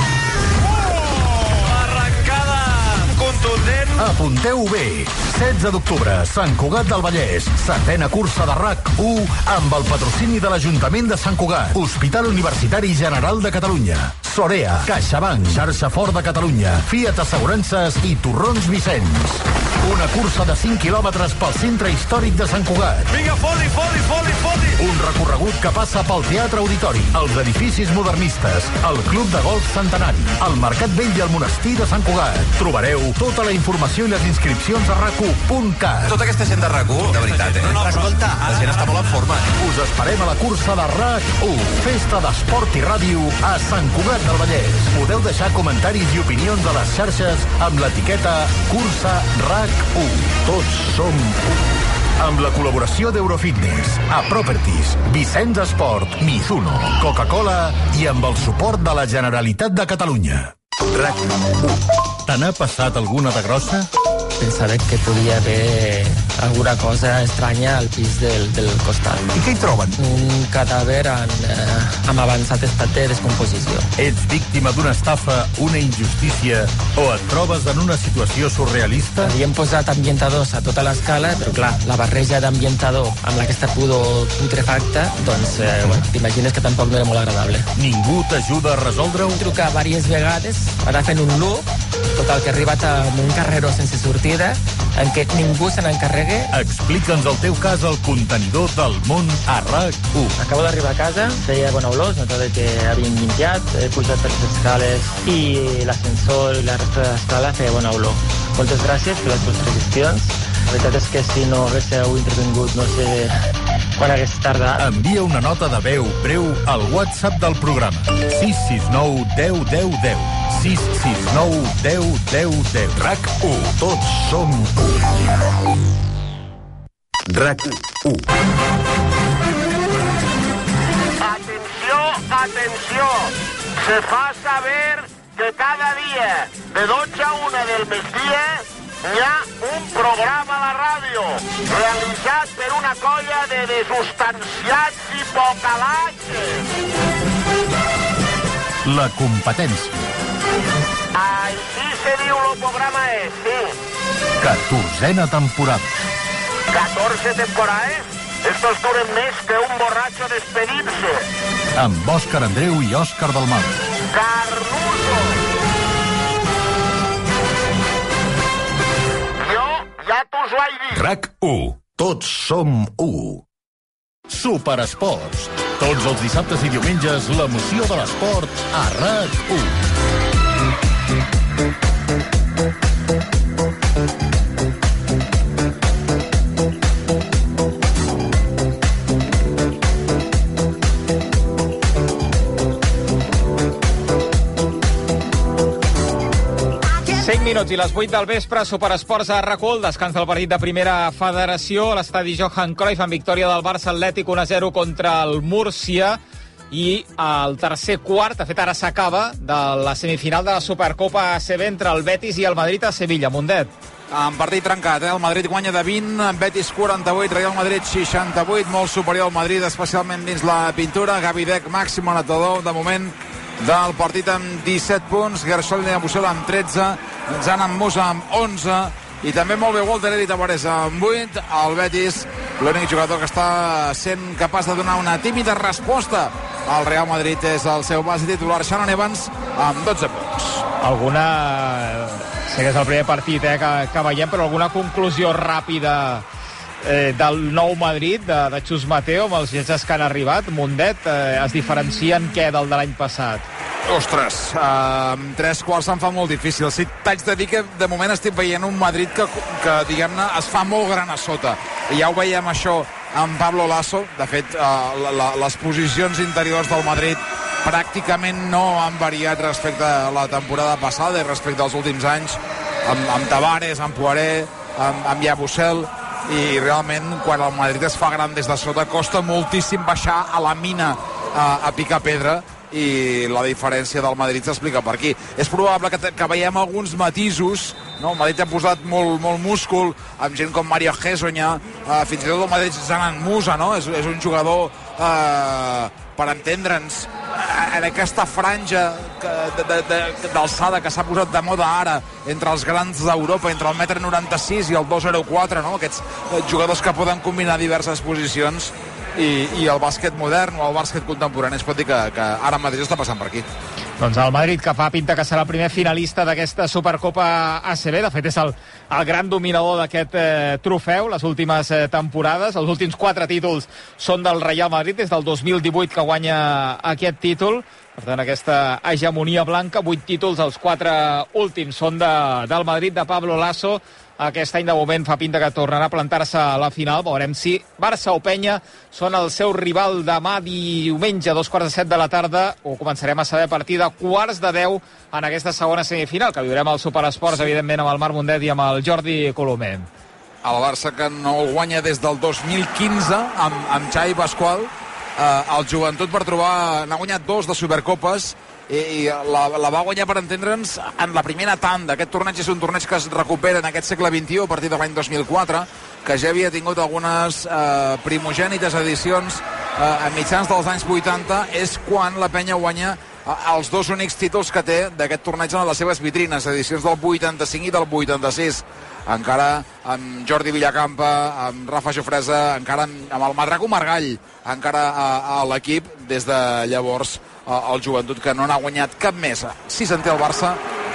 Oh! Arrencada contundent. Apunteu bé. setze d'octubre, Sant Cugat del Vallès. Setena cursa de RAC u amb el patrocini de l'Ajuntament de Sant Cugat, Hospital Universitari General de Catalunya, Sorea, CaixaBank, Xarxa Fort de Catalunya, Fiat Assegurances i Torrons Vicenç. Una cursa de cinc quilòmetres pel centre històric de Sant Cugat. Vinga, foli, foli, foli, foli! Un recorregut que passa pel Teatre Auditori, els edificis modernistes, el Club de Golf Centenari, el Mercat Vell i el Monestir de Sant Cugat. Trobareu tota la informació i les inscripcions a rac u punt cat. Tota aquesta gent de RAC u, de veritat, eh? No, no, escolta, la gent està molt en forma. Us esperem a la cursa de RAC u, festa d'esport i ràdio a Sant Cugat del Vallès. Podeu deixar comentaris i opinions a les xarxes amb l'etiqueta Cursa RAC u. Tots som u. Amb la col·laboració d'Eurofitness, Aproperties, Vicenç Esport, Mizuno, Coca-Cola i amb el suport de la Generalitat de Catalunya. RAC u. Te n'ha passat alguna de grossa? Pensava que podia haver alguna cosa estranya al pis del, del costat. I què hi troben? Un cadàver en, eh, amb avançat estat de descomposició. Ets víctima d'una estafa, una injustícia o et trobes en una situació surrealista? Havíem posat ambientadors a tota l'escala, però clar, la barreja d'ambientador amb aquesta pudor putrefacta, doncs eh, bueno, t'imagines que tampoc no era molt agradable. Ningú t'ajuda a resoldre-ho? Trucar diverses vegades, ara fent un loop, total que he arribat a un carreró sense sortida, en què ningú se n'encarregui. Explica'ns el teu cas al contenidor del món a RAC u. Acabo d'arribar a casa, feia bona olor, notava que havien limpiat, he pujat per les escales i l'ascensor i la resta de l'escala feia bona olor. Moltes gràcies per les vostres gestions. La veritat és que si no haguéssiu intervingut no sé quan hagués tardat. Envia una nota de veu breu al WhatsApp del programa. sis sis nou deu deu deu. sis sis nou deu deu deu. RAC u. Tots som u. RAC u. Atenció, atenció. Se fa saber que cada dia de dotze a una del migdia hi ha un programa a la ràdio realitzat per una colla de desustanciats i pocalatges. La competència. Així se diu el programa és, sí. catorzena temporada. catorze temporades? Estos duren més que un borratxo despedint-se. Amb Òscar Andreu i Òscar Dalmau. Carnuso! Jo ja t'us vaig dir. RAC u. Tots som u. Superesports. Tots els dissabtes i diumenges l'emoció de l'esport a RAC u. cinc minuts i les vuit del vespre, Superesports a RAC u, el descans del partit de primera federació, a l'estadi Johan Cruyff, en victòria del Barça Atlètic un a zero contra el Múrcia, i el tercer quart, de fet ara s'acaba, de la semifinal de la Supercopa A C B entre el Betis i el Madrid a Sevilla. Mundet. En partit trencat, eh? El Madrid guanya de vint, Betis quaranta-vuit, Real Madrid seixanta-vuit, molt superior al Madrid, especialment dins la pintura. Gavi Deck, màxim anotador, de moment, del partit amb disset punts, Gershon Abusel amb tretze, Zanan Musa amb onze, i també molt bé Walter Eri Tavares amb vuit. El Betis, l'únic jugador que està sent capaç de donar una tímida resposta al Real Madrid és el seu base titular, Shannon Evans, amb dotze punts. Alguna... sé que és el primer partit eh, que, que veiem, però alguna conclusió ràpida eh, del nou Madrid, de, de Xus Mateo, amb els viatges que han arribat? Mundet, eh, es diferencien què del de l'any passat? Ostres, uh, amb tres quarts se'n fa molt difícil. Sí, t'haig de dir que de moment estic veient un Madrid que, que diguem-ne, es fa molt gran a sota. I ja ho veiem això amb Pablo Lasso. De fet, uh, la, la, les posicions interiors del Madrid pràcticament no han variat respecte a la temporada passada i respecte als últims anys, amb, amb Tavares, amb Poiré, amb, amb Yabusel, i realment quan el Madrid es fa gran des de sota costa moltíssim baixar a la mina a, a picar pedra, i la diferència del Madrid s'explica per aquí. És probable que, que veiem alguns matisos, no? El Madrid ha posat molt, molt múscul amb gent com Mario Hezonja, uh, fins i tot el Madrid Zanan Musa, no? És, és un jugador uh, per entendre'ns en aquesta franja d'alçada que s'ha posat de moda ara entre els grans d'Europa, entre el metre noranta-sis i el dos zero quatre, no? Aquests jugadors que poden combinar diverses posicions, i, i el bàsquet modern o el bàsquet contemporani es pot dir que, que ara mateix està passant per aquí. Doncs el Madrid, que fa pinta que serà el primer finalista d'aquesta Supercopa A C B, de fet és el, el gran dominador d'aquest eh, trofeu les últimes eh, temporades. Els últims quatre títols són del Real Madrid, des del dos mil divuit que guanya aquest títol. Per tant, aquesta hegemonia blanca, vuit títols, els quatre últims són de, del Madrid, de Pablo Lasso. Aquest any de moment fa pinta que tornarà a plantar-se a la final. Veurem si Barça o Penya són el seu rival demà diumenge a dos quarts de set de la tarda. Ho començarem a saber a partir de quarts de deu en aquesta segona semifinal, que viurem al Superesports, evidentment, amb el Marc Mundet i amb el Jordi Colomer. El Barça, que no el guanya des del dos mil quinze amb, amb Xavi Pasqual, eh, el Joventut per trobar... n'ha guanyat dos de Supercopes, i la, la va guanyar, per entendre'ns, en la primera tanda. Aquest torneig és un torneig que es recupera en aquest segle vint-i-u a partir de l'any dos mil quatre, que ja havia tingut algunes eh, primogènites edicions eh, a mitjans dels anys vuitanta. És quan la Penya guanya eh, els dos únics títols que té d'aquest torneig en les seves vitrines, edicions del vuitanta-cinc i del vuitanta-sis, encara amb Jordi Villacampa, amb Rafa Jofresa, encara amb, amb el Madraco Margall encara a, a l'equip. Des de llavors el Joventut, que no n'ha guanyat cap més. Sis en té el Barça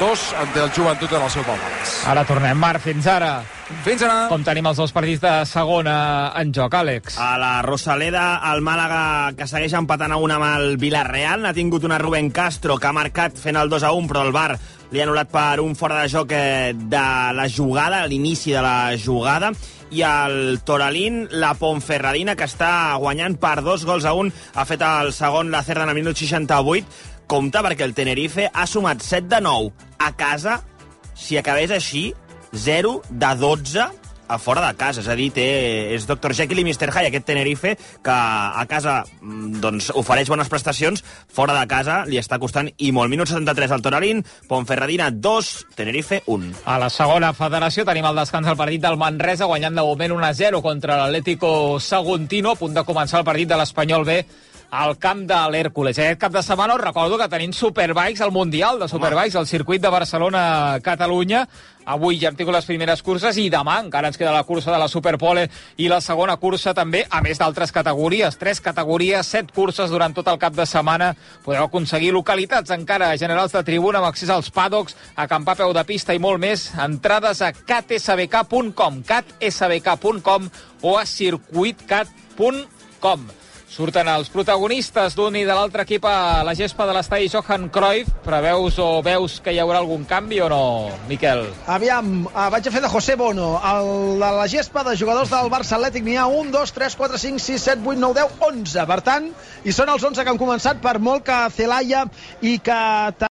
dos ante el Joventut en el seu palmarès. Ara tornem. Marc, fins ara. Fins ara. Com tenim els dos partits de segona en joc, Àlex? A la Rosaleda, el Màlaga, que segueix empatant a una amb el Villarreal, n'ha tingut una Rubén Castro, que ha marcat fent el dos a un, però el V A R li ha anul·lat per un fora de joc de la jugada, a l'inici de la jugada, i el Toralín, la Ponferradina, que està guanyant per dos gols a un, ha fet el segon la Cerda en el minut seixanta-vuit. Compte, perquè el Tenerife ha sumat set de nou a casa. Si acabés així, zero de dotze a fora de casa. És a dir, té, és doctor Jekyll i mister Hyde, aquest Tenerife, que a casa doncs, ofereix bones prestacions, fora de casa li està costant i molt. Minut setanta-tres al Toralín, Ponferradina dos, Tenerife un. A la segona federació tenim el descans al partit del Manresa, guanyant de moment un a zero contra l'Atlético Saguntino, a punt de començar el partit de l'Espanyol B al camp de l'Hèrcules. Aquest cap de setmana us recordo que tenim Superbikes, el Mundial de Superbikes, al circuit de Barcelona-Catalunya. Avui ja hem tingut les primeres curses i demà encara ens queda la cursa de la Superpole i la segona cursa també, a més d'altres categories. Tres categories, set curses durant tot el cap de setmana. Podeu aconseguir localitats encara generals de tribuna amb accés als paddocks, acampar a peu de pista i molt més. Entrades a cat s b k punt com, cat s b k punt com o a circuitcat punt com. Surten els protagonistes d'un i de l'altre equip a la gespa de l'estadi Johan Cruyff. Preveus o veus que hi haurà algun canvi o no, Miquel? Aviam, uh, vaig a fer de José Bono. El, de la gespa de jugadors del Barça Atlètic n'hi ha un, dos, tres, quatre, cinc, sis, set, vuit, nou, deu, onze. Per tant, i són els onze que han començat, per molt que Celaya i que